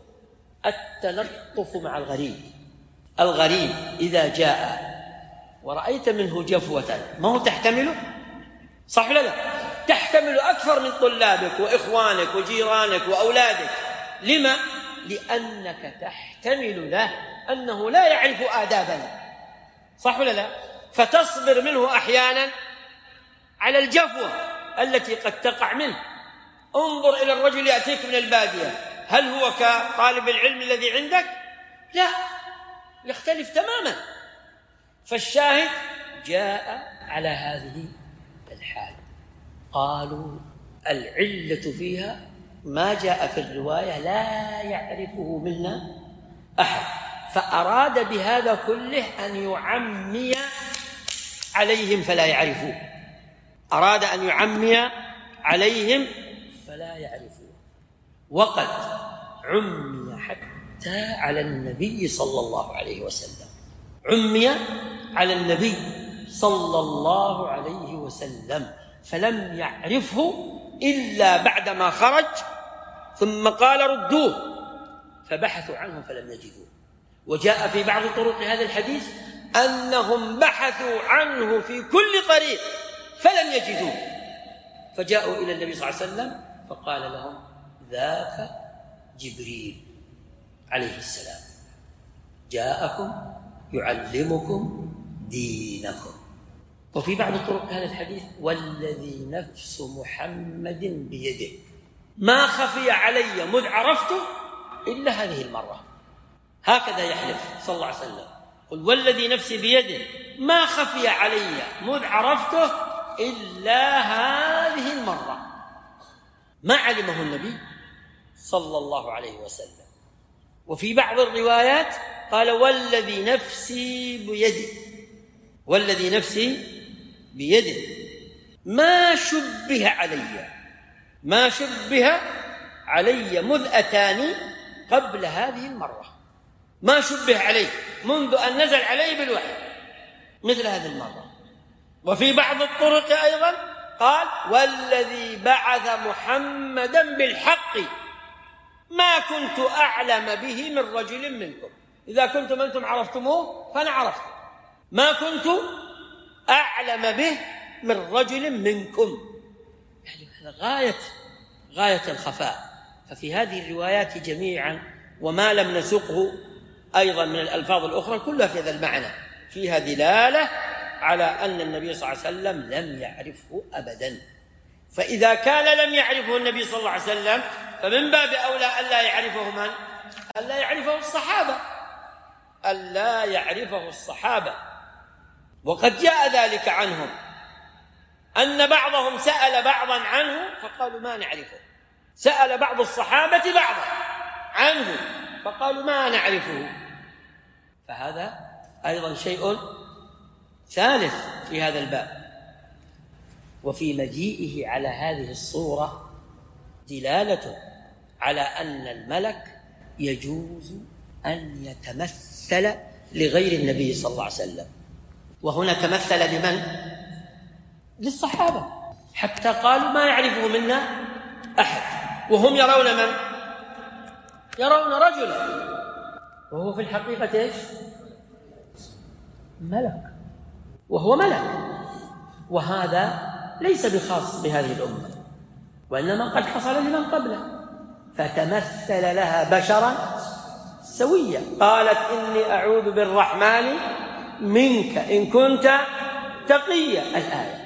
التلطف مع الغريب. الغريب إذا جاء ورأيت منه جفوة ما هو تحتمله، صح ولا لا؟ تحتمل أكثر من طلابك وإخوانك وجيرانك وأولادك. لما؟ لأنك تحتمل له أنه لا يعرف آدابنا، صح ولا لا؟ فتصبر منه أحيانا على الجفوة التي قد تقع منه. انظر إلى الرجل يأتيك من البادية، هل هو كطالب العلم الذي عندك؟ لا، يختلف تماما. فالشاهد جاء على هذه الحال. قالوا العلة فيها ما جاء في الرواية لا يعرفه منا أحد، فأراد بهذا كله أن يعمي عليهم فلا يعرفوه، أراد أن يعمي عليهم فلا يعرفوه. وقد عمي حتى على النبي صلى الله عليه وسلم، عمي على النبي صلى الله عليه وسلم، فلم يعرفه إلا بعدما خرج، ثم قال ردوه، فبحثوا عنه فلم يجدوه. وجاء في بعض طرق هذا الحديث أنهم بحثوا عنه في كل طريق فلم يجدوه، فجاءوا إلى النبي صلى الله عليه وسلم فقال لهم ذاك جبريل عليه السلام جاءكم يعلمكم دينكم. وفي بعض طرق هذا الحديث والذي نفس محمد بيده ما خفي علي مذ عرفته إلا هذه المرة. هكذا يحلف صلى الله عليه وسلم، قل والذي نفسي بيده ما خفي علي مذ عرفته إلا هذه المرة. ما علمه النبي صلى الله عليه وسلم. وفي بعض الروايات قال والذي نفسي بيده، والذي نفسي بيده ما شبه علي، ما شبه علي مذ أتاني قبل هذه المرة، ما شبه عليه منذ أن نزل عليه بالوحي مثل هذه المرة. وفي بعض الطرق أيضا قال والذي بعث محمدا بالحق ما كنت أعلم به من رجل منكم. إذا كنتم أنتم عرفتموه فأنا عرفته، ما كنت أعلم به من رجل منكم. يعني هذا غاية غاية الخفاء. ففي هذه الروايات جميعا وما لم نسقه أيضا من الألفاظ الأخرى كلها في هذا المعنى، فيها دلالة على أن النبي صلى الله عليه وسلم لم يعرفه أبدا. فإذا كان لم يعرفه النبي صلى الله عليه وسلم فمن باب أولى ألا يعرفه من؟ ألا يعرفه الصحابة، ألا يعرفه الصحابة. وقد جاء ذلك عنهم أن بعضهم سأل بعضا عنه فقالوا ما نعرفه، سأل بعض الصحابة بعضا عنه فقالوا ما نعرفه. فهذا أيضا شيء ثالث في هذا الباب. وفي مجيئه على هذه الصورة دلالة على أن الملك يجوز أن يتمثل لغير النبي صلى الله عليه وسلم. وهنا تمثل لمن؟ للصحابة، حتى قالوا ما يعرفه منا أحد، وهم يرون من؟ يرون رجلا وهو في الحقيقة إيش؟ ملك، وهو ملك. وهذا ليس بخاص بهذه الأمة، وإنما قد حصل لمن قبله، فتمثل لها بشرا سويا. قالت إني أعوذ بالرحمن منك إن كنت تقيا، الآية.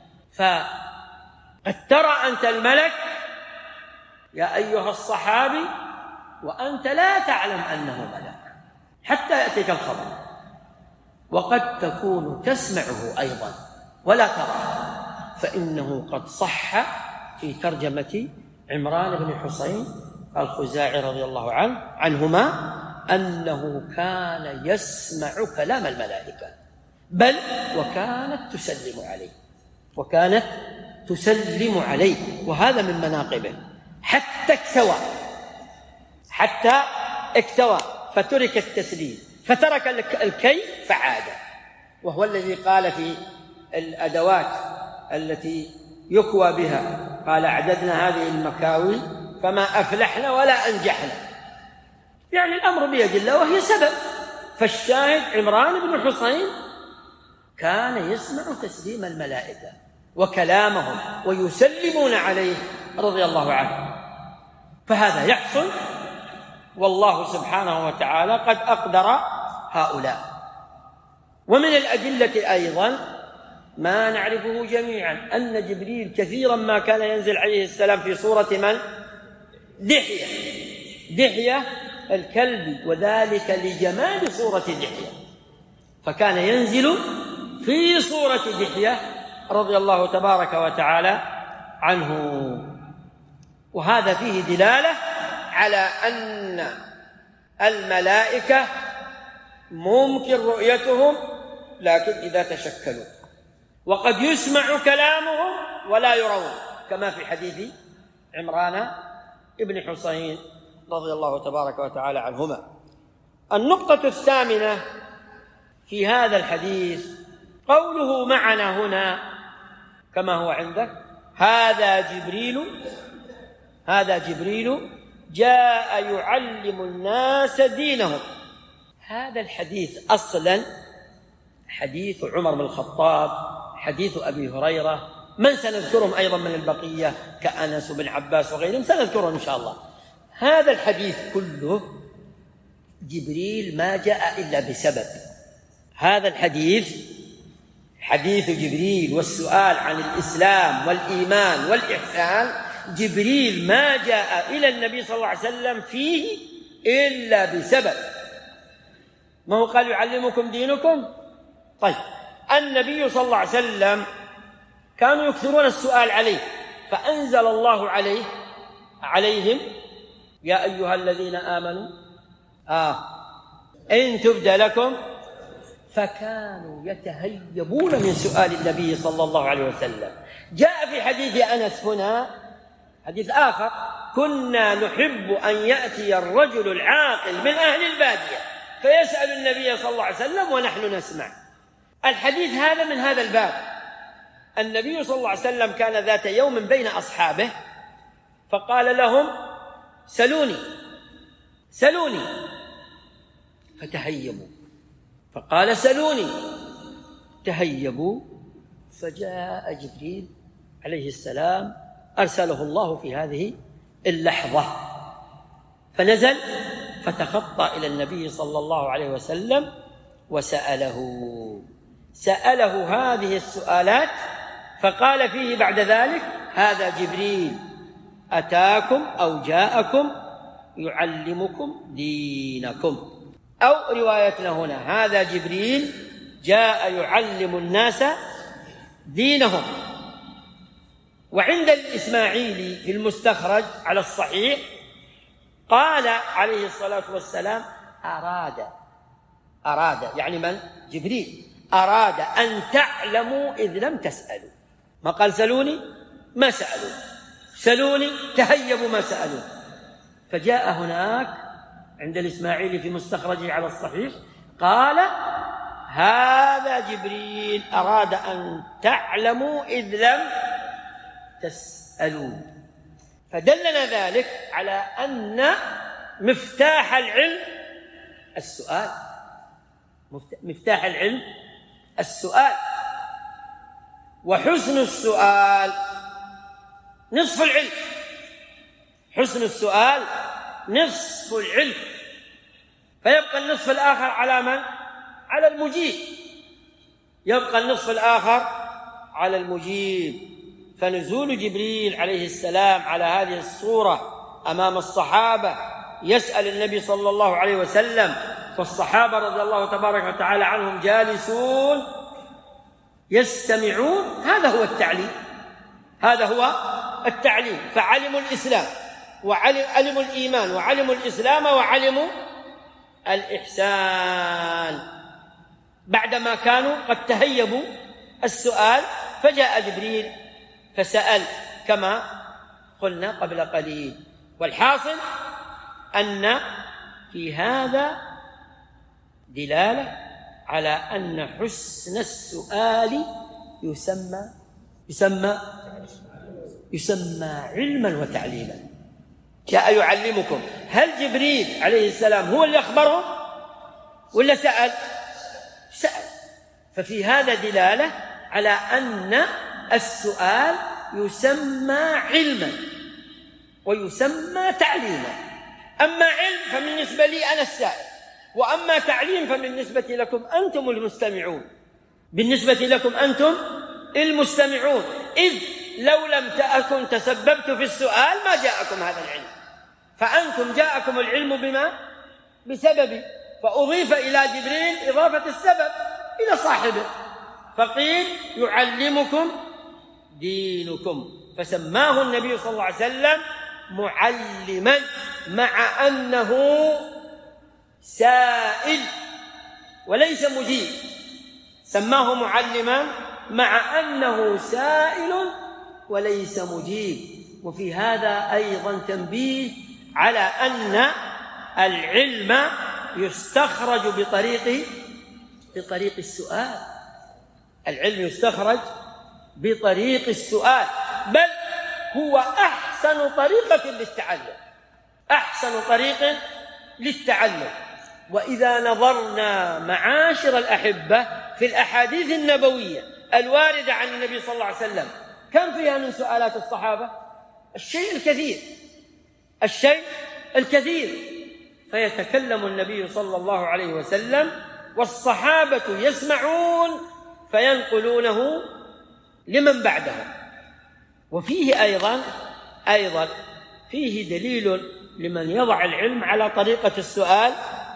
فقد ترى أنت الملك يا أيها الصحابي وأنت لا تعلم أنه ملك حتى يأتيك الخبر، وقد تكون تسمعه أيضا ولا تراه. فإنه قد صح في ترجمة عمران بن حسين الخزاعي رضي الله عنه عنهما أنه كان يسمع كلام الملائكة، بل وكانت تسلم عليه وكانت تسلم عليه وهذا من مناقبه حتى اكتوى حتى اكتوى فترك التسليم فترك الكي فعاد، وهو الذي قال في الأدوات التي يكوى بها قال: أعددنا هذه المكاوي فما أفلحنا ولا أنجحنا، يعني الأمر بيد الله وهي سبب. فالشاهد عمران بن حصين كان يسمع تسليم الملائكة وكلامهم ويسلمون عليه رضي الله عنه، فهذا يحصل والله سبحانه وتعالى قد أقدر هؤلاء. ومن الأدلة أيضا ما نعرفه جميعا أن جبريل كثيرا ما كان ينزل عليه السلام في صورة من؟ دحية دحية الكلب، وذلك لجمال صورة دحية، فكان ينزل في صورة دحية رضي الله تبارك وتعالى عنه. وهذا فيه دلالة على أن الملائكة ممكن رؤيتهم لكن إذا تشكلوا، وقد يسمع كلامهم ولا يرون، كما في حديث عمران ابن حصين رضي الله تبارك وتعالى عنهما. النقطة الثامنة في هذا الحديث قوله معنا هنا كما هو عندك: هذا جبريل هذا جبريل جاء يعلم الناس دينهم. هذا الحديث أصلا حديث عمر بن الخطاب، حديث أبي هريرة، من سنذكرهم أيضا من البقية كأنس بن عباس وغيرهم سنذكرهم إن شاء الله. هذا الحديث كله جبريل ما جاء إلا بسبب. هذا الحديث حديث جبريل والسؤال عن الإسلام والإيمان والإحسان، جبريل ما جاء إلى النبي صلى الله عليه وسلم فيه إلا بسبب. ما هو قال يعلمكم دينكم؟ طيب، النبي صلى الله عليه وسلم كانوا يكثرون السؤال عليه، فأنزل الله عليه عليهم: يا أيها الذين آمنوا آه إن تبد لكم، فكانوا يتهيبون من سؤال النبي صلى الله عليه وسلم. جاء في حديث أنس هنا حديث آخر: كنا نحب أن يأتي الرجل العاقل من أهل البادية فيسأل النبي صلى الله عليه وسلم ونحن نسمع. الحديث هذا من هذا الباب. النبي صلى الله عليه وسلم كان ذات يوم بين أصحابه فقال لهم: سلوني سلوني فتهيبوا، فقال: سلوني، تهيبوا، فجاء جبريل عليه السلام أرسله الله في هذه اللحظة، فنزل فتخطى إلى النبي صلى الله عليه وسلم وسأله سأله هذه السؤالات، فقال فيه بعد ذلك: هذا جبريل أتاكم أو جاءكم يعلمكم دينكم. أو روايتنا هنا: هذا جبريل جاء يعلم الناس دينهم. وعند الإسماعيلي في المستخرج على الصحيح قال عليه الصلاة والسلام: أراد أراد يعني من؟ جبريل أراد أن تعلموا إذ لم تسألوا. ما قال سلوني ما سألوا، سلوني تهيبوا ما سألوا. فجاء هناك عند الإسماعيلي في مستخرجه على الصحيح قال: هذا جبريل أراد أن تعلموا إذ لم تسألوا. فدلنا ذلك على أن مفتاح العلم السؤال، مفتاح العلم السؤال، وحسن السؤال نصف العلم. حسن السؤال نصف العلم، فيبقى النصف الآخر على من؟ على المجيب. يبقى النصف الآخر على المجيب. فنزول جبريل عليه السلام على هذه الصورة أمام الصحابة يسأل النبي صلى الله عليه وسلم، والصحابة رضي الله تبارك وتعالى عنهم جالسون يستمعون، هذا هو التعليم، هذا هو التعليم. فعلموا الإسلام وعلموا الإيمان وعلموا الإسلام وعلموا الإحسان. بعدما كانوا قد تهيبوا السؤال فجاء جبريل فسأل كما قلنا قبل قليل. والحاصل أن في هذا دلالة على أن حسن السؤال يسمى يسمى يسمى علما وتعليما. جاء يعلمكم. هل جبريل عليه السلام هو اللي أخبرهم ولا سأل؟ سأل. ففي هذا دلالة على أن السؤال يسمى علما ويسمى تعليما. أما علم فبالنسبة لي أنا السائل، وأما تعليم فبالنسبة لكم أنتم المستمعون بالنسبة لكم أنتم المستمعون إذ لو لم تكن تسببت في السؤال ما جاءكم هذا العلم، فأنتم جاءكم العلم بما بسبب، فأضيف إلى جبريل إضافة السبب إلى صاحبه، فقيل يعلمكم دينكم، فسماه النبي صلى الله عليه وسلم معلما مع أنه سائل وليس مجيب. سماه معلما مع أنه سائل وليس مجيب. وفي هذا أيضا تنبيه على أن العلم يستخرج بطريق بطريق السؤال. العلم يستخرج بطريق السؤال، بل هو أحسن طريقة للتعلم أحسن طريق للتعلم. وإذا نظرنا معاشر الأحبة في الأحاديث النبوية الواردة عن النبي صلى الله عليه وسلم كم فيها من سؤالات الصحابة؟ الشيء الكثير الشيء الكثير فيتكلم النبي صلى الله عليه وسلم والصحابة يسمعون فينقلونه لمن بعدهم. وفيه أيضا أيضا فيه دليل لمن يضع العلم على طريقة السؤال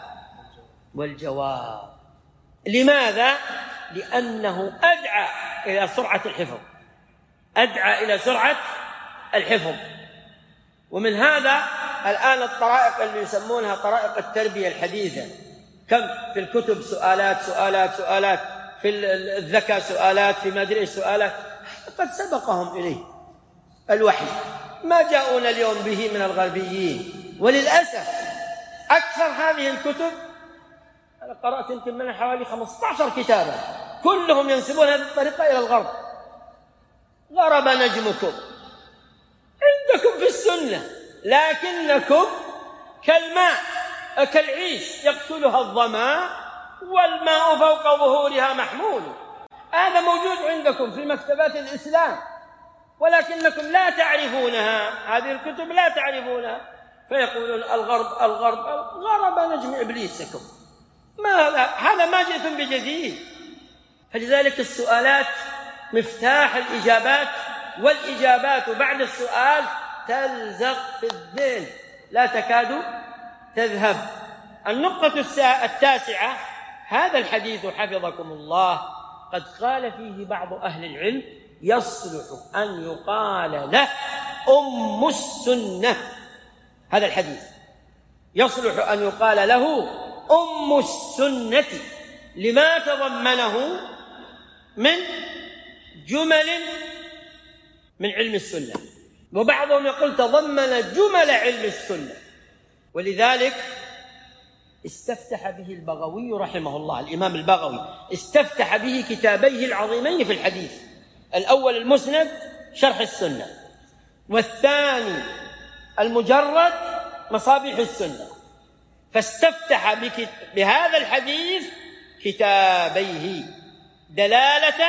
والجواب. لماذا؟ لأنه أدعى إلى سرعة الحفظ أدعى إلى سرعة الحفظ. ومن هذا الآن الطرائق اللي يسمونها طرائق التربية الحديثة، كم في الكتب سؤالات سؤالات سؤالات، في الذكاء سؤالات، في ما أدري سؤالات، قد سبقهم إليه الوحي، ما جاءونا اليوم به من الغربيين. وللأسف أكثر هذه الكتب أنا قرأت يمكن منها حوالي خمسة عشر كتابا كلهم ينسبون هذه الطريقة إلى الغرب. غرب نجمكم عندكم في السنة، لكنكم كالماء كالعيش يقتلها الظماء والماء فوق ظهورها محمول. هذا موجود عندكم في مكتبات الإسلام ولكنكم لا تعرفونها، هذه الكتب لا تعرفونها، فيقولون الغرب الغرب غرب نجم إبليسكم. ما هذا ما جئتم بجديد. فلذلك السؤالات مفتاح الإجابات، والإجابات بعد السؤال تلزق في الذهن لا تكاد تذهب. النقطة التاسعة، هذا الحديث حفظكم الله قد قال فيه بعض أهل العلم يصلح أن يقال له أم السنة. هذا الحديث يصلح أن يقال له أم السنة لما تضمنه من جمل من علم السنة، وبعضهم يقول تضمن جمل علم السنة. ولذلك استفتح به البغوي رحمه الله، الإمام البغوي استفتح به كتابيه العظيمين في الحديث، الأول المسند شرح السنة، والثاني المجرد مصابيح السنة، فاستفتح بهذا الحديث كتابيه دلالة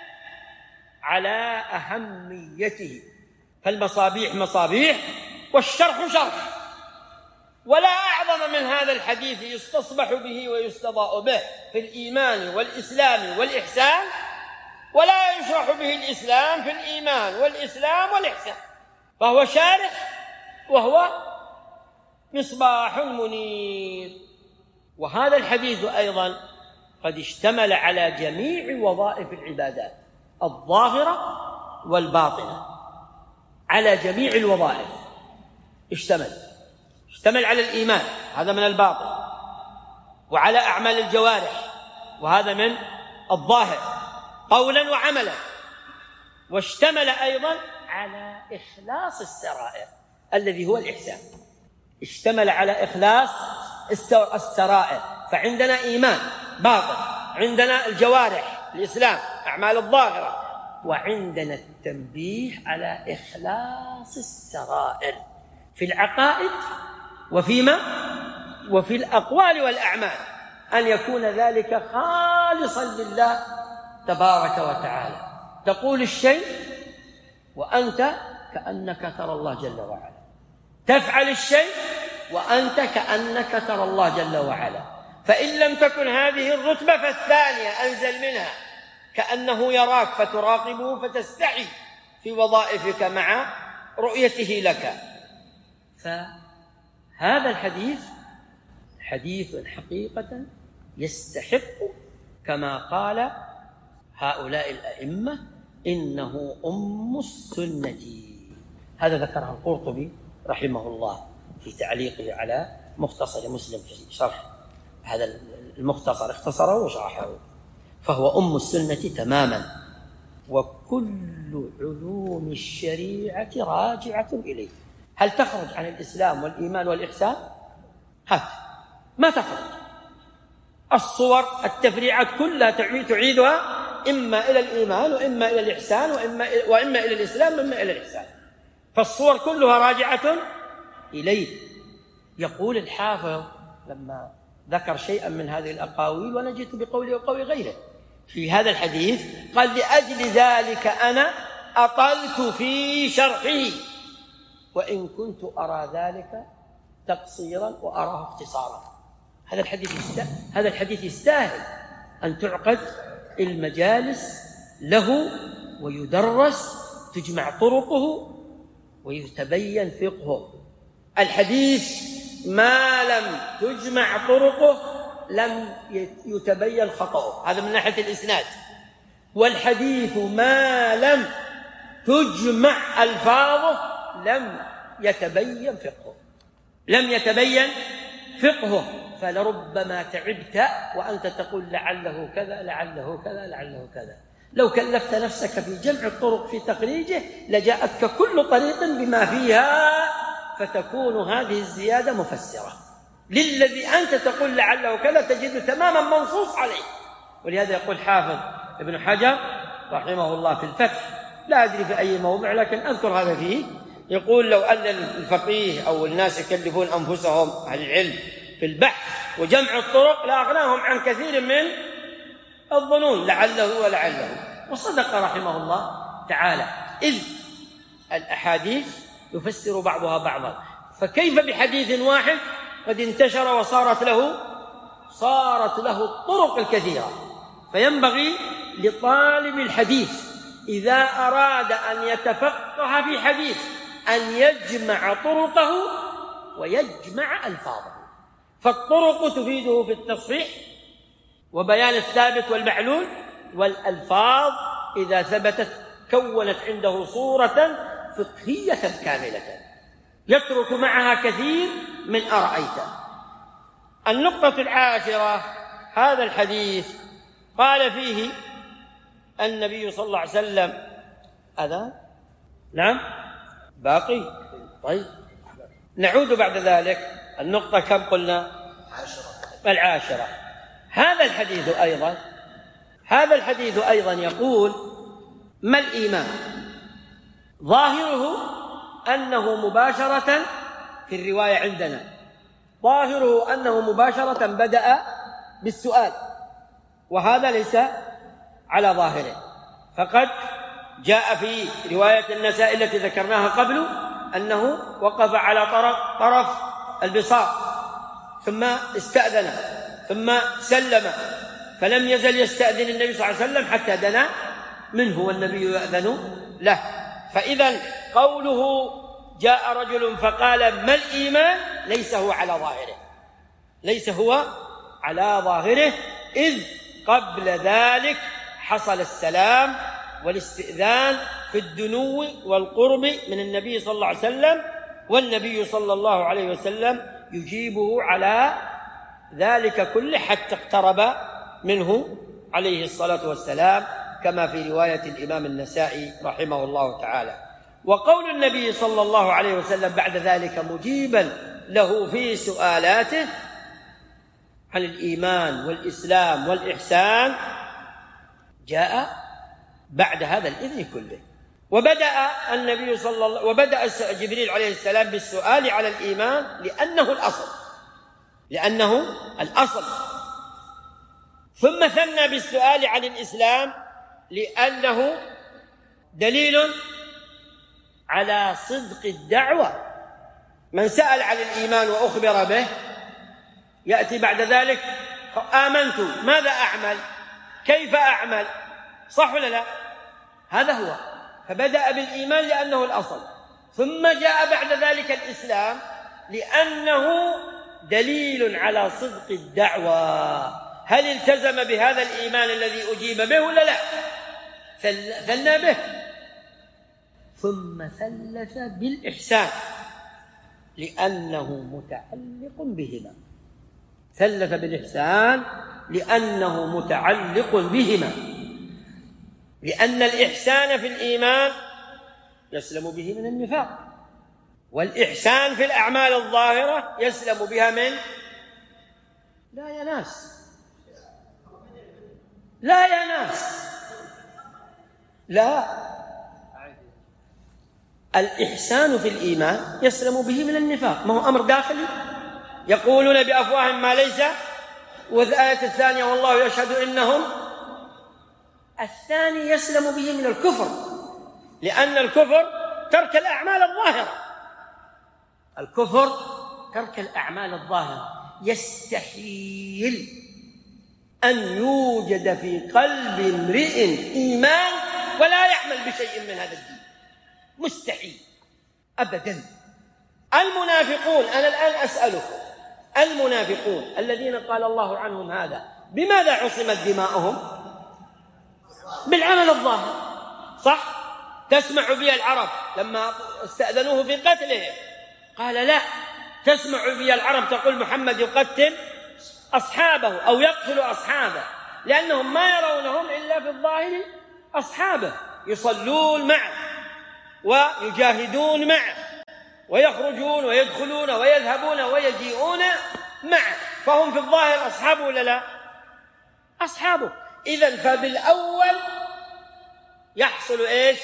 على أهميته. فالمصابيح مصابيح والشرح شرح، ولا أعظم من هذا الحديث يستصبح به ويستضاء به في الإيمان والإسلام والإحسان، ولا يشرح به الإسلام في الإيمان والإسلام والإحسان، فهو شارح وهو مصباح منير. وهذا الحديث أيضا قد اشتمل على جميع وظائف العبادات الظاهرة والباطنة، على جميع الوظائف اشتمل اشتمل على الإيمان، هذا من الباطن، وعلى أعمال الجوارح، وهذا من الظاهر قولا وعملا. واشتمل أيضا على إخلاص السرائر الذي هو الإحسان، اشتمل على إخلاص السرائر. فعندنا إيمان باطن، عندنا الجوارح الإسلام أعمال الظاهرة، وعندنا التنبيه على إخلاص السرائر في العقائد وفيما وفي الأقوال والأعمال، أن يكون ذلك خالصا لله تبارك وتعالى. تقول الشيء وأنت كأنك ترى الله جل وعلا، تفعل الشيء وأنت كأنك ترى الله جل وعلا. فإن لم تكن هذه الرتبة فالثانية أنزل منها، كأنه يراك فتراقبه فتستحي في وظائفك مع رؤيته لك. فهذا الحديث حديث حقيقة يستحق كما قال هؤلاء الأئمة إنه أم السنة. هذا ذكره القرطبي رحمه الله في تعليقه على مختصر مسلم في شرح هذا المختصر، اختصره وشرحه. فهو أم السنة تماما، وكل علوم الشريعة راجعة إليه. هل تخرج عن الإسلام والإيمان والإحسان؟ هات ما تخرج. الصور التفريعات كلها تعيدها إما إلى الإيمان وإما إلى الإحسان وإما, وإما إلى الإسلام وإما إلى الإحسان. فالصور كلها راجعة إليه. يقول الحافظ لما ذكر شيئا من هذه الأقاويل، وأنا جئت بقولي وقول غيره في هذا الحديث، قال لأجل ذلك أنا أطلت في شرحه، وإن كنت أرى ذلك تقصيرا وأراه اختصارا. هذا الحديث يستاهل هذا الحديث يستاهل أن تعقد المجالس له ويدرس، تجمع طرقه ويتبين فقهه. الحديث ما لم تجمع طرقه لم يتبين خطأه، هذا من ناحية الإسناد. والحديث ما لم تجمع ألفاظه لم يتبين فقهه لم يتبين فقهه فلربما تعبت وأنت تقول لعله كذا لعله كذا لعله كذا. لو كلفت نفسك في جمع الطرق في تخريجه لجاءتك كل طريق بما فيها، فتكون هذه الزيادة مفسرة للذي أنت تقول لعله كذا، تجد تماما منصوص عليه. ولهذا يقول حافظ ابن حجر رحمه الله في الفتح، لا أدري في أي موضع لكن أذكر هذا فيه، يقول لو أن الفقيه أو الناس يكلفون أنفسهم أهل العلم في البحث وجمع الطرق لأغناهم عن كثير من الظنون لعله ولعله. وصدق رحمه الله تعالى، إذ الأحاديث يفسر بعضها بعضا، فكيف بحديث واحد قد انتشر وصارت له صارت له الطرق الكثيرة. فينبغي لطالب الحديث إذا أراد أن يتفقه في حديث أن يجمع طرقه ويجمع ألفاظه. فالطرق تفيده في التصحيح وبيان الثابت والمعلول، والألفاظ إذا ثبتت كونت عنده صورة فقهية كاملة يترك معها كثير من أرأيت. النقطة العاشرة، هذا الحديث قال فيه النبي صلى الله عليه وسلم أذان نعم باقي طيب نعود بعد ذلك. النقطة كم قلنا؟ العاشرة. هذا الحديث أيضا هذا الحديث أيضا يقول ما الإيمان؟ ظاهره أنه مباشرة في الرواية عندنا ظاهره أنه مباشرة بدأ بالسؤال، وهذا ليس على ظاهره. فقد جاء في رواية النسائي التي ذكرناها قبل أنه وقف على طرف, طرف البساط ثم استأذن ثم سلم، فلم يزل يستأذن النبي صلى الله عليه وسلم حتى دنا منه والنبي يأذن له. فإذا قوله جاء رجل فقال ما الإيمان ليس هو على ظاهره ليس هو على ظاهره إذ قبل ذلك حصل السلام والاستئذان في الدنو والقرب من النبي صلى الله عليه وسلم، والنبي صلى الله عليه وسلم يجيبه على ذلك كله حتى اقترب منه عليه الصلاة والسلام، كما في رواية الإمام النسائي رحمه الله تعالى. وقول النبي صلى الله عليه وسلم بعد ذلك مجيبا له في سؤالاته عن الإيمان والإسلام والإحسان جاء بعد هذا الإذن كله. وبدأ النبي صلى الله وبدأ جبريل عليه السلام بالسؤال على الإيمان لأنه الأصل لأنه الأصل ثم ثنى بالسؤال عن الإسلام لأنه دليل على صدق الدعوة. من سأل عن الإيمان وأخبر به يأتي بعد ذلك آمنت، ماذا أعمل؟ كيف أعمل؟ صح ولا لا؟ هذا هو. فبدأ بالإيمان لأنه الأصل، ثم جاء بعد ذلك الإسلام لأنه دليل على صدق الدعوة. هل التزم بهذا الإيمان الذي أجيب به ولا لا؟ ثنى به. ثم ثلث بالإحسان لأنه متعلق بهما. ثلث بالإحسان لأنه متعلق بهما، لأن الإحسان في الإيمان يسلم به من النفاق، والإحسان في الأعمال الظاهرة يسلم بها من لا يا ناس لا يا ناس لا الإحسان في الإيمان يسلم به من النفاق. ما هو أمر داخلي يقولون بأفواههم ما ليس، والآية الثانية والله يشهد إنهم. الثاني يسلم به من الكفر، لأن الكفر ترك الأعمال الظاهرة. الكفر ترك الأعمال الظاهرة. يستحيل أن يوجد في قلب امرئ إيمان ولا يعمل بشيء من هذا الدين، مستحيل أبدا. المنافقون، أنا الآن أسألكم، المنافقون الذين قال الله عنهم هذا بماذا عصمت دماؤهم؟ بالعمل الظاهر، صح؟ تسمع بي العرب لما استأذنوه في قتله قال لا، تسمع بي العرب تقول محمد يقتل أصحابه أو يقتل أصحابه، لأنهم ما يرونهم إلا في الظاهر أصحابه، يصلون معه ويجاهدون معه ويخرجون ويدخلون ويذهبون ويجيئون معه، فهم في الظاهر أصحابه ولا لا؟ أصحابه. إذن فبالأول يحصل إيش؟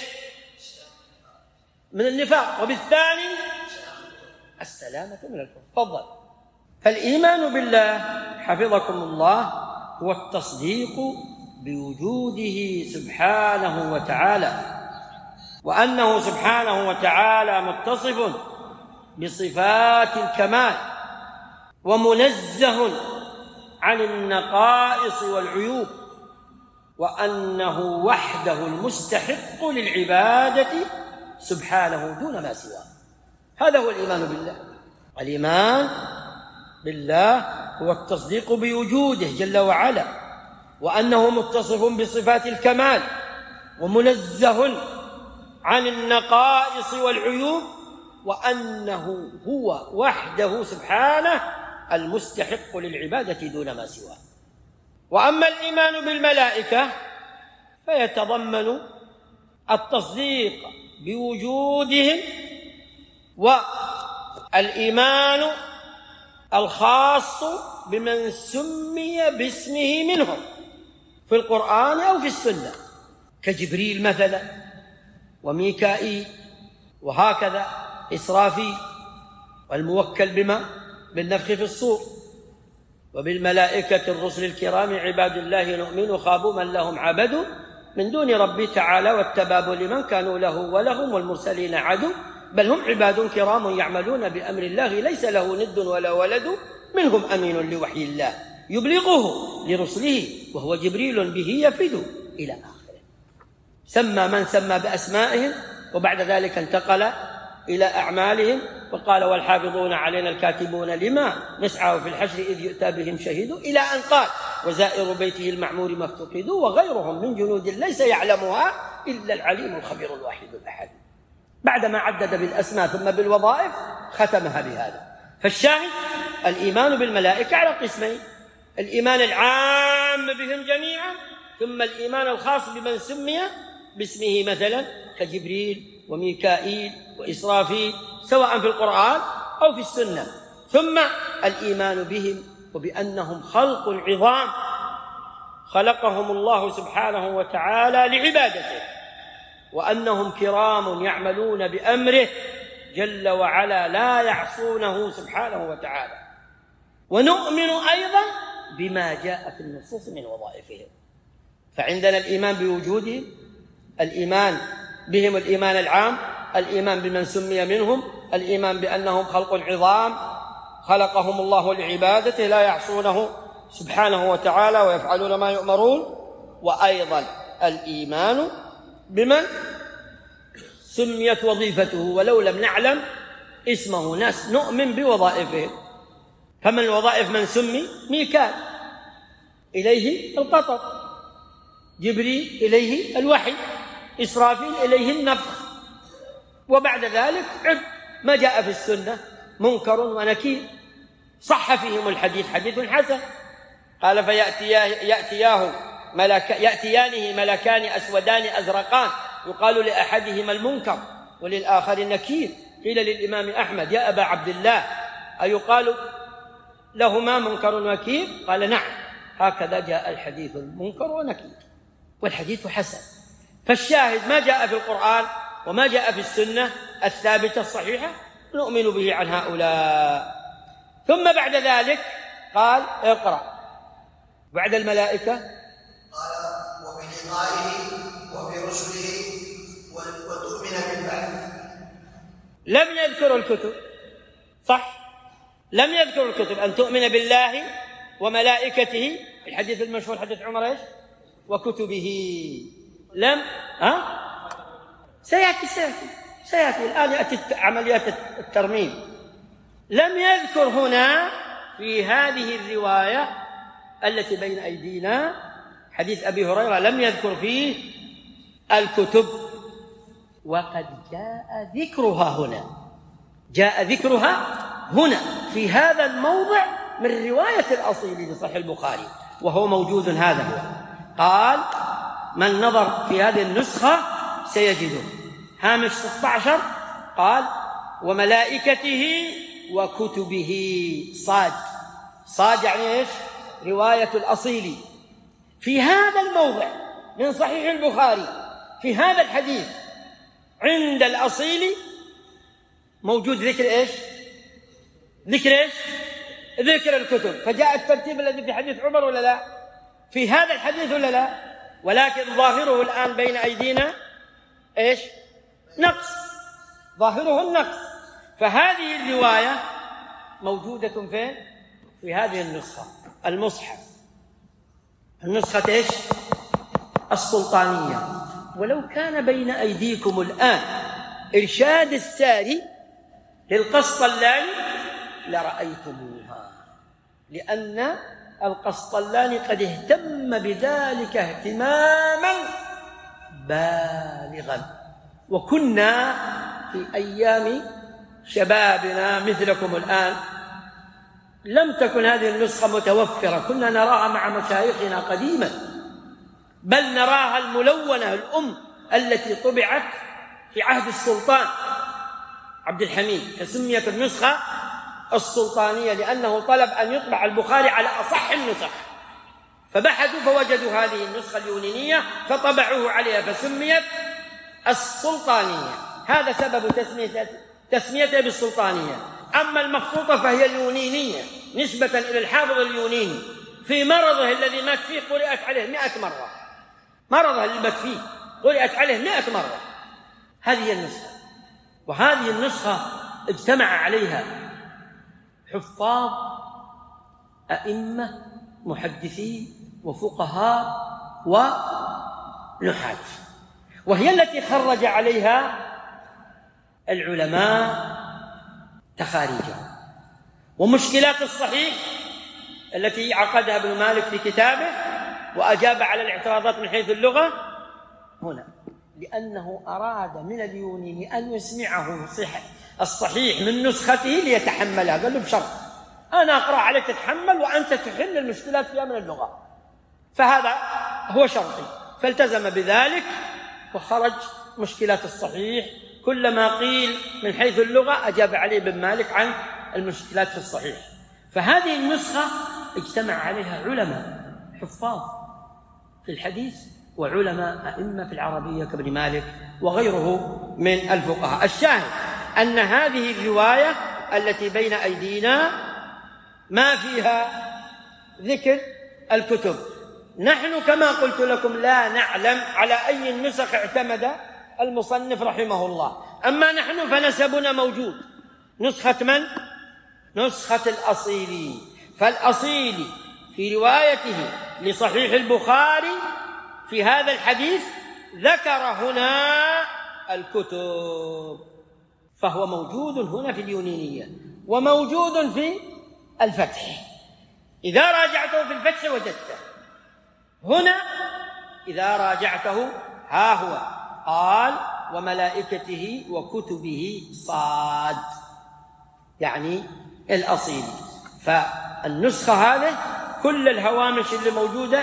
من النفاق، وبالثاني السلامة من الكفر. تفضل. فالإيمان بالله حفظكم الله هو التصديق بوجوده سبحانه وتعالى، وأنه سبحانه وتعالى متصف بصفات الكمال ومنزه عن النقائص والعيوب، وأنه وحده المستحق للعبادة سبحانه دون ما سواه. هذا هو الإيمان بالله. الإيمان بالله هو التصديق بوجوده جل وعلا، وأنه متصف بصفات الكمال ومنزه عن النقائص والعيوب، وأنه هو وحده سبحانه المستحق للعبادة دون ما سواه. وأما الإيمان بالملائكة فيتضمن التصديق بوجودهم والإيمان الخاص بمن سمي باسمه منهم في القرآن أو في السنة، كجبريل مثلا وميكائيل وهكذا إسرافيل، والموكل بما بالنفخ في الصور، وبالملائكة الرسل الكرام عباد الله نؤمن خابوا من لهم عبد من دون ربي تعالى، والتباب لمن كانوا له ولهم، والمرسلين عدو بل هم عباد كرام يعملون بأمر الله ليس له ند ولا ولد، منهم أمين لوحي الله يبلغه لرسله وهو جبريل به يفد إلى آخره. سمى من سمى بأسمائهم، وبعد ذلك انتقل إلى أعمالهم وقال والحافظون علينا الكاتبون لما نسعى في الحشر إذ يؤتى بهم شهيد، إلى أن قال وزائر بيته المعمور ما افتقدوا وغيرهم من جنود ليس يعلمها إلا العليم الخبير الواحد الأحد. بعدما عدد بالأسماء ثم بالوظائف ختمها بهذا. فالشاهد الإيمان بالملائكة على قسمين: الإيمان العام بهم جميعا، ثم الإيمان الخاص بمن سمي باسمه، مثلا كجبريل وميكائيل وإسرافيل سواء في القرآن أو في السنة، ثم الإيمان بهم وبأنهم خلق عظام خلقهم الله سبحانه وتعالى لعبادته، وأنهم كرام يعملون بأمره جل وعلا لا يعصونه سبحانه وتعالى. ونؤمن أيضا بما جاء في النصوص من وظائفهم. فعندنا الإيمان بوجودهم، الإيمان بهم الإيمان العام، الإيمان بمن سمي منهم، الإيمان بأنهم خلق عظام خلقهم الله لعبادته لا يعصونه سبحانه وتعالى ويفعلون ما يؤمرون، وأيضا الإيمان بمن سميت وظيفته ولو لم نعلم اسمه، ناس نؤمن بوظائفهم. فمن الوظائف من سمي: ميكال إليه القطر، جبريل إليه الوحي، إسرافيل إليه النفخ، وبعد ذلك عد ما جاء في السنة منكر ونكير صح فيهم الحديث حديث حسن. قال: فيأتياه ملك يأتيانه ملكان أسودان أزرقان يقال لأحدهما المنكر وللآخر النكير. قيل للإمام أحمد: يا أبا عبد الله، أيقال لهما منكر ونكير؟ قال: نعم، هكذا جاء الحديث المنكر ونكير، والحديث حسن. فالشاهد ما جاء في القرآن وما جاء في السنة الثابتة الصحيحة نؤمن به عن هؤلاء. ثم بعد ذلك قال: اقرأ بعد الملائكة. قال: وبلقائه وبرسله وتؤمن بالبعث. لم يذكر الكتب، صح؟ لم يذكر الكتب، أن تؤمن بالله وملائكته، الحديث المشهور حديث عمر إيش؟ وكتبه. لم ها سيأتي سيأتي سيأتي الآن يأتي عمليات الترميم. لم يذكر هنا في هذه الرواية التي بين أيدينا حديث أبي هريرة، لم يذكر فيه الكتب، وقد جاء ذكرها هنا، جاء ذكرها هنا في هذا الموضع من رواية الأصيل لصحيح البخاري، وهو موجود. هذا هو. قال: من نظر في هذه النسخة سيجده هامش ستة عشر، قال: وملائكته وكتبه، صاد صاد يعني إيش؟ رواية الأصيل. في هذا الموضع من صحيح البخاري في هذا الحديث عند الأصيل موجود ذكر إيش؟ ذكر إيش؟ ذكر الكتب. فجاء الترتيب الذي في حديث عمر ولا لا؟ في هذا الحديث ولا لا؟ ولكن ظاهره الآن بين أيدينا إيش؟ نقص، ظاهره النقص. فهذه الرواية موجودة فين؟ في هذه النسخة المصحف، النسخة إيش؟ السلطانية. ولو كان بين أيديكم الآن إرشاد الساري للقسطلاني لرأيتموها، لأن القسطلاني قد اهتم بذلك اهتماما بالغا. وكنا في أيام شبابنا مثلكم الآن لم تكن هذه النسخة متوفرة، كنا نراها مع مشايخنا قديما، بل نراها الملونة الأم التي طبعت في عهد السلطان عبد الحميد، فسميت النسخة السلطانية لأنه طلب أن يطبع البخاري على أصح النسخ، فبحثوا فوجدوا هذه النسخة اليونانية فطبعوه عليها فسميت السلطانية. هذا سبب تسمية تسميتها بالسلطانية. أما المخطوطة فهي اليونانية نسبة إلى الحافظ اليوناني في مرضه الذي مات فيه، قرأت عليه مئة مرة، مرضه الذي مات فيه قرأت عليه مئة مرة. هذه النسخة، وهذه النسخة اجتمع عليها حفاظ أئمة محدثين وفقهاء ونحاة، وهي التي خرج عليها العلماء تخاريجها. ومشكلات الصحيح التي عقدها ابن مالك في كتابه وأجاب على الاعتراضات من حيث اللغة هنا، لأنه أراد من اليوناني أن يسمعه الصحيح من نسخته ليتحملها، قال له بشرط أنا أقرأ عليك تتحمل وأنت تحل المشكلات فيها من اللغة، فهذا هو شرطي. فالتزم بذلك وخرج مشكلات الصحيح، كلما قيل من حيث اللغة أجاب علي بن مالك عن المشكلات في الصحيح. فهذه النسخة اجتمع عليها علماء حفاظ في الحديث وعلماء أئمة في العربية كابن مالك وغيره من الفقهاء. الشاهد أن هذه الرواية التي بين أيدينا ما فيها ذكر الكتب. نحن كما قلت لكم لا نعلم على أي النسخ اعتمد المصنف رحمه الله، أما نحن فنسبنا موجود. نسخة من؟ نسخة الأصيلي. فالأصيلي في روايته لصحيح البخاري في هذا الحديث ذكر هنا الكتب، فهو موجود هنا في اليونانية وموجود في الفتح. إذا راجعته في الفتح وجدته. هنا إذا راجعته ها هو قال وملائكته وكتبه صاد، يعني الأصيل. فالنسخة هذه كل الهوامش اللي موجودة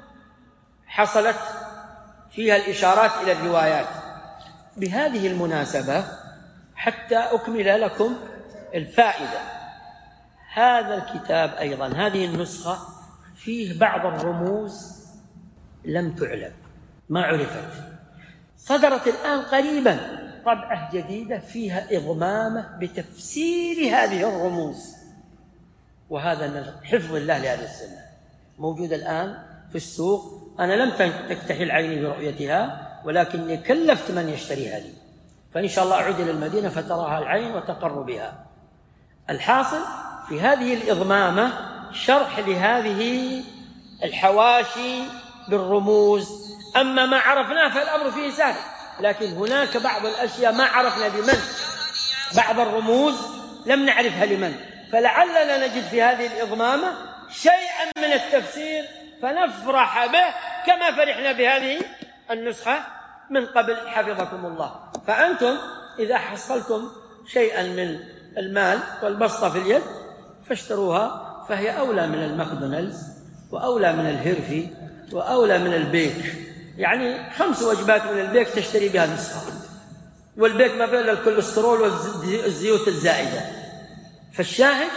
حصلت فيها الإشارات إلى الروايات. بهذه المناسبة حتى أكمل لكم الفائدة، هذا الكتاب أيضا هذه النسخة فيه بعض الرموز لم تعلم، ما عرفت، صدرت الآن قريبا طبعة جديدة فيها إضمامة بتفسير هذه الرموز، وهذا من حفظ الله لهذه السنة. موجودة الآن في السوق، أنا لم تكتحل عيني برؤيتها ولكني كلفت من يشتريها لي، فإن شاء الله أعود إلى المدينة فتراها العين وتقر بها. الحاصل في هذه الإضمامة شرح لهذه الحواشي بالرموز. أما ما عرفناه فالأمر فيه سهل، لكن هناك بعض الأشياء ما عرفنا لمن، بعض الرموز لم نعرفها لمن، فلعلنا نجد في هذه الإضمامة شيئا من التفسير فنفرح به كما فرحنا بهذه النسخة من قبل حفظكم الله. فأنتم إذا حصلتم شيئا من المال والبسطة في اليد فاشتروها، فهي أولى من الماكدونالدز وأولى من الهيرفي وأولى من البيك. يعني خمس وجبات من البيك تشتري بها نسخة، والبيك ما فيه إلا الكوليسترول والزيوت الزائدة. فالشاهد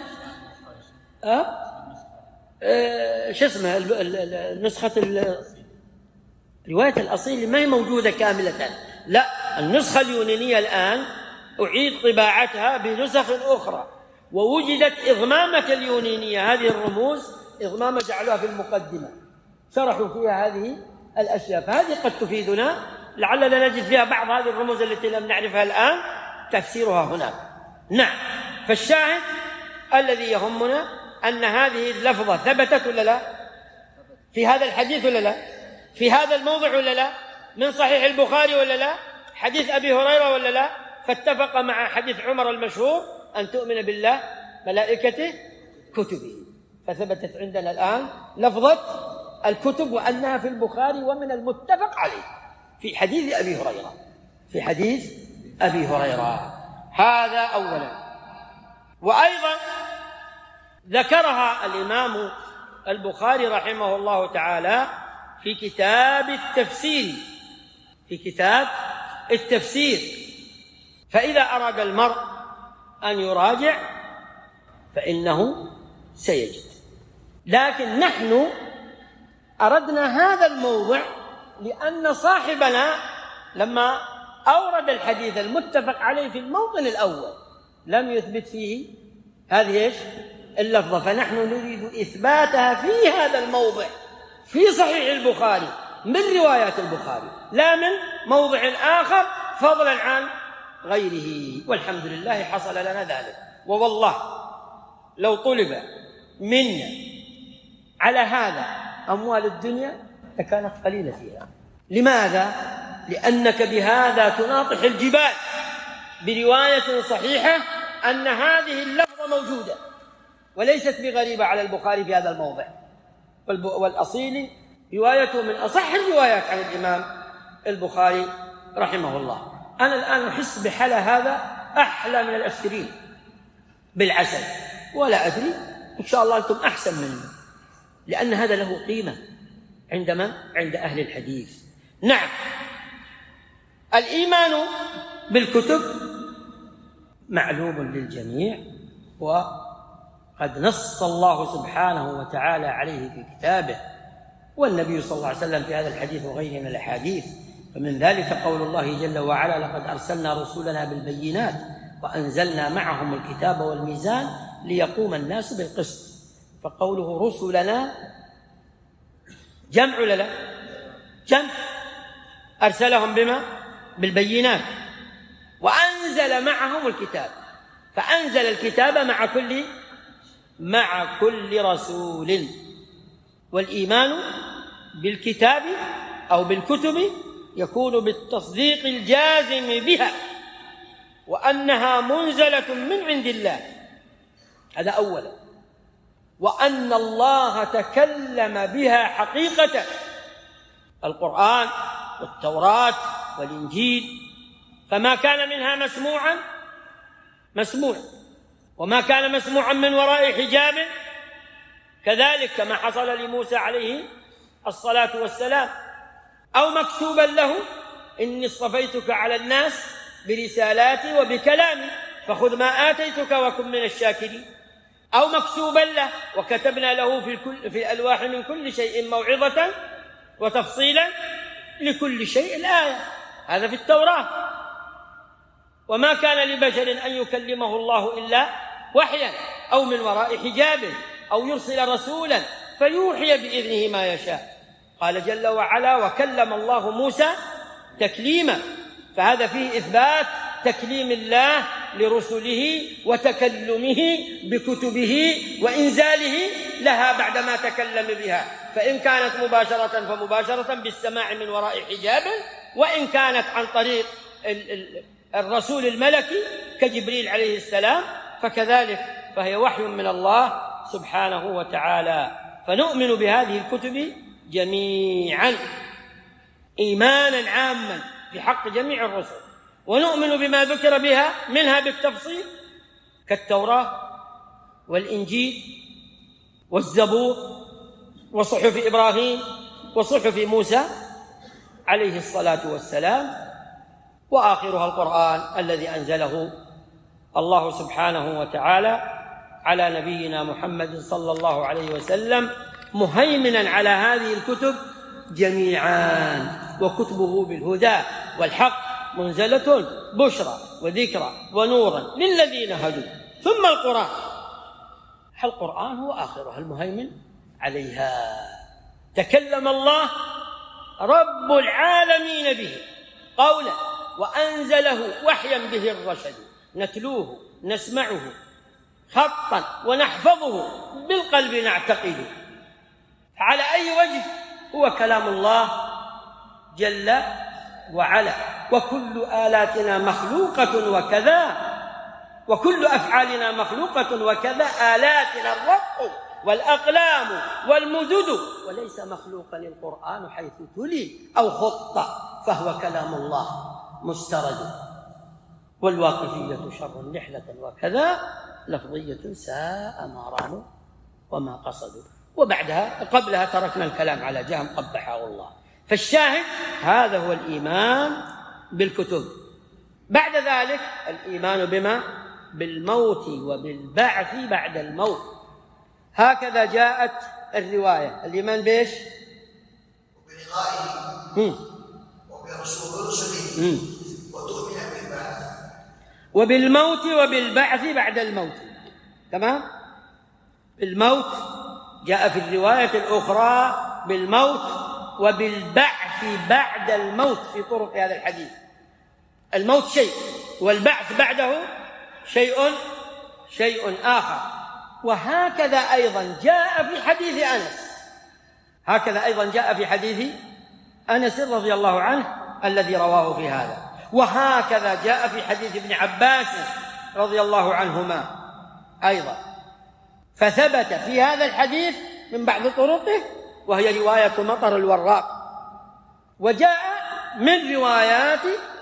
أه؟ أه شو اسمه نسخة رواية الأصيل ما هي موجودة كاملة، لا، النسخة اليونانية الآن أعيد طباعتها بنسخ أخرى، ووجدت إضمامة اليونانية هذه الرموز إضمامة جعلوها في المقدمة شرحوا فيها هذه الأشياء، فهذه قد تفيدنا، لعلنا نجد فيها بعض هذه الرموز التي لم نعرفها الآن تفسيرها هناك. نعم، فالشاهد الذي يهمنا أن هذه اللفظة ثبتت ولا لا في هذا الحديث ولا لا، في هذا الموضع ولا لا، من صحيح البخاري ولا لا، حديث أبي هريرة ولا لا، فاتفق مع حديث عمر المشهور أن تؤمن بالله ملائكته كتبه. فثبتت عندنا الآن لفظة الكتب وأنها في البخاري ومن المتفق عليه في حديث أبي هريرة، في حديث أبي هريرة. هذا أولا. وأيضا ذكرها الإمام البخاري رحمه الله تعالى في كتاب التفسير، في كتاب التفسير. فإذا أراد المرء أن يراجع فإنه سيجد، لكن نحن أردنا هذا الموضع لأن صاحبنا لما أورد الحديث المتفق عليه في الموطن الأول لم يثبت فيه هذه إيش اللفظة، فنحن نريد إثباتها في هذا الموضع في صحيح البخاري من روايات البخاري، لا من موضع آخر فضلا عن غيره. والحمد لله حصل لنا ذلك. ووالله لو طلب منا على هذا أموال الدنيا لكانت قليلة فيها. لماذا؟ لأنك بهذا تناطح الجبال برواية صحيحة أن هذه اللفظة موجودة وليست بغريبة على البخاري في هذا الموضع. والأصيل روايته من أصح الروايات عن الإمام البخاري رحمه الله. أنا الآن أحس بحلا هذا أحلى من الأسكرين بالعسل، ولا أدري، إن شاء الله أنتم أحسن مني، لأن هذا له قيمة عند من؟ عند أهل الحديث. نعم، الإيمان بالكتب معلوم للجميع، وقد نص الله سبحانه وتعالى عليه في كتابه، والنبي صلى الله عليه وسلم في هذا الحديث وغيره من الأحاديث. فمن ذلك قول الله جل وعلا: لقد أرسلنا رسولنا بالبينات وأنزلنا معهم الكتاب والميزان ليقوم الناس بالقسط. فقوله رسلنا جمع ولا لا؟ جمع. أرسلهم بما؟ بالبينات، وأنزل معهم الكتاب، فأنزل الكتاب مع كل مع كل رسول. والإيمان بالكتاب أو بالكتب يكون بالتصديق الجازم بها، وأنها منزلة من عند الله، هذا أولا، وأن الله تكلم بها حقيقة، القرآن والتوراة والإنجيل، فما كان منها مسموعا مسموع، وما كان مسموعا من وراء حجاب كذلك، كما حصل لموسى عليه الصلاة والسلام، أو مكتوبا له: إني اصطفيتك على الناس برسالاتي وبكلامي فخذ ما آتيتك وكن من الشاكرين، أو مكتوبا له: وكتبنا له في, الكل في الألواح من كل شيء موعظة وتفصيلا لكل شيء الآية، هذا في التوراة. وما كان لبشر أن يكلمه الله إلا وحيا أو من وراء حجاب أو يرسل رسولا فيوحي بإذنه ما يشاء. قال جل وعلا: وكلم الله موسى تكليما، فهذا فيه إثبات تكليم الله لرسله وتكلمه بكتبه وإنزاله لها بعدما تكلم بها، فإن كانت مباشرة فمباشرة بالسماع من وراء حجاب، وإن كانت عن طريق الرسول الملكي كجبريل عليه السلام فكذلك، فهي وحي من الله سبحانه وتعالى. فنؤمن بهذه الكتب جميعا إيمانا عاما في حق جميع الرسل، ونؤمن بما ذكر بها منها بالتفصيل كالتوراة والإنجيل والزبور وصحف إبراهيم وصحف موسى عليه الصلاة والسلام، وآخرها القرآن الذي أنزله الله سبحانه وتعالى على نبينا محمد صلى الله عليه وسلم مهيمنا على هذه الكتب جميعا، وكتبه بالهدى والحق منزلة بشرى وذكرى ونورا للذين هدوا. ثم القرآن، القرآن هو آخرها المهيمن عليها، تكلم الله رب العالمين به قولا وأنزله وحيا به الرشد، نتلوه نسمعه خطا ونحفظه بالقلب نعتقده. على أي وجه هو كلام الله جل وعلا، وكل آلاتنا مخلوقة وكذا، وكل أفعالنا مخلوقة وكذا، آلاتنا الرق والأقلام والمدد، وليس مخلوقا القرآن حيث تلي أو خط، فهو كلام الله مسترد. والواقفية شر نحلة وكذا، لفظية ساء ما راموا وما قصدوا. وبعدها قبلها تركنا الكلام على جهم قبحه الله. فالشاهد هذا هو الإيمان بالكتب. بعد ذلك الإيمان بما؟ بالموت وبالبعث بعد الموت. هكذا جاءت الرواية. الإيمان بإيش؟ وبلقائه وبرسول رسله وتؤمن بالبعث، وبالموت وبالبعث بعد الموت. تمام؟ بالموت جاء في الرواية الأخرى بالموت وبالبعث بعد الموت في طرق هذا الحديث. الموت شيء والبعث بعده شيء شيء آخر. وهكذا أيضا جاء في حديث أنس هكذا أيضا جاء في حديث أنس رضي الله عنه الذي رواه في هذا. وهكذا جاء في حديث ابن عباس رضي الله عنهما أيضا. فثبت في هذا الحديث من بعض طرقه، وهي رواية مطر الوراق، وجاء من روايات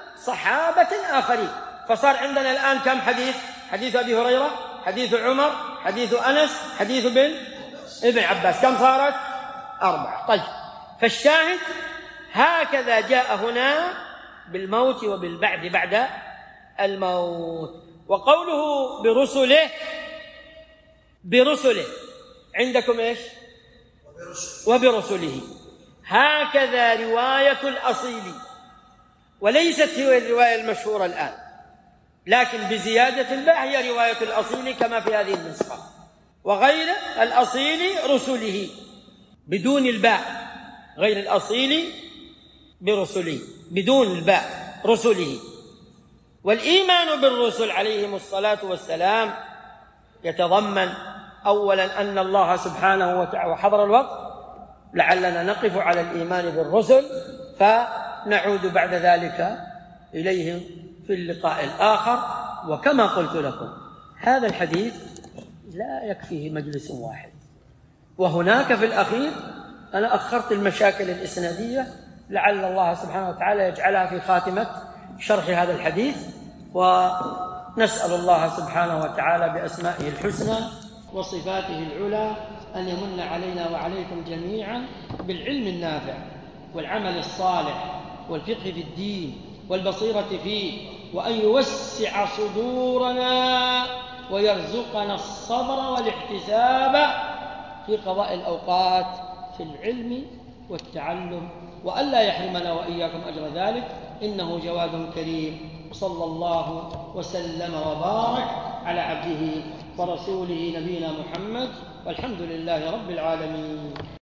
صحابة آخرين. فصار عندنا الآن كم حديث؟ حديث أبي هريرة، حديث عمر، حديث أنس، حديث بن ابن عباس، كم صارت؟ أربعة. طيب، فالشاهد هكذا جاء هنا بالموت وبالبعث بعد الموت. وقوله برسله، برسله عندكم إيش؟ وبرسله، هكذا رواية الأصيل، وليست هي الرواية المشهورة الآن، لكن بزيادة الباء هي رواية الأصيل كما في هذه النسخة، وغير الأصيل رسله بدون الباء، غير الأصيل برسله بدون الباء رسله. والإيمان بالرسل عليهم الصلاة والسلام يتضمن أولا أن الله سبحانه وتعالى، وحضر الوقت لعلنا نقف على الإيمان بالرسل فنعود بعد ذلك إليهم في اللقاء الآخر. وكما قلت لكم هذا الحديث لا يكفيه مجلس واحد، وهناك في الأخير أنا أخرت المشاكل الإسنادية لعل الله سبحانه وتعالى يجعلها في خاتمة شرح هذا الحديث. ونسأل الله سبحانه وتعالى بأسمائه الحسنى وصفاته العلى أن يمن علينا وعليكم جميعا بالعلم النافع والعمل الصالح والفقه في الدين والبصيرة فيه، وأن يوسع صدورنا ويرزقنا الصبر والاحتساب في قضاء الأوقات في العلم والتعلم، وأن لا يحرمنا وإياكم أجر ذلك، إنه جواد كريم. صلى الله وسلم وبارك على عبده ورسوله نبينا محمد، والحمد لله رب العالمين.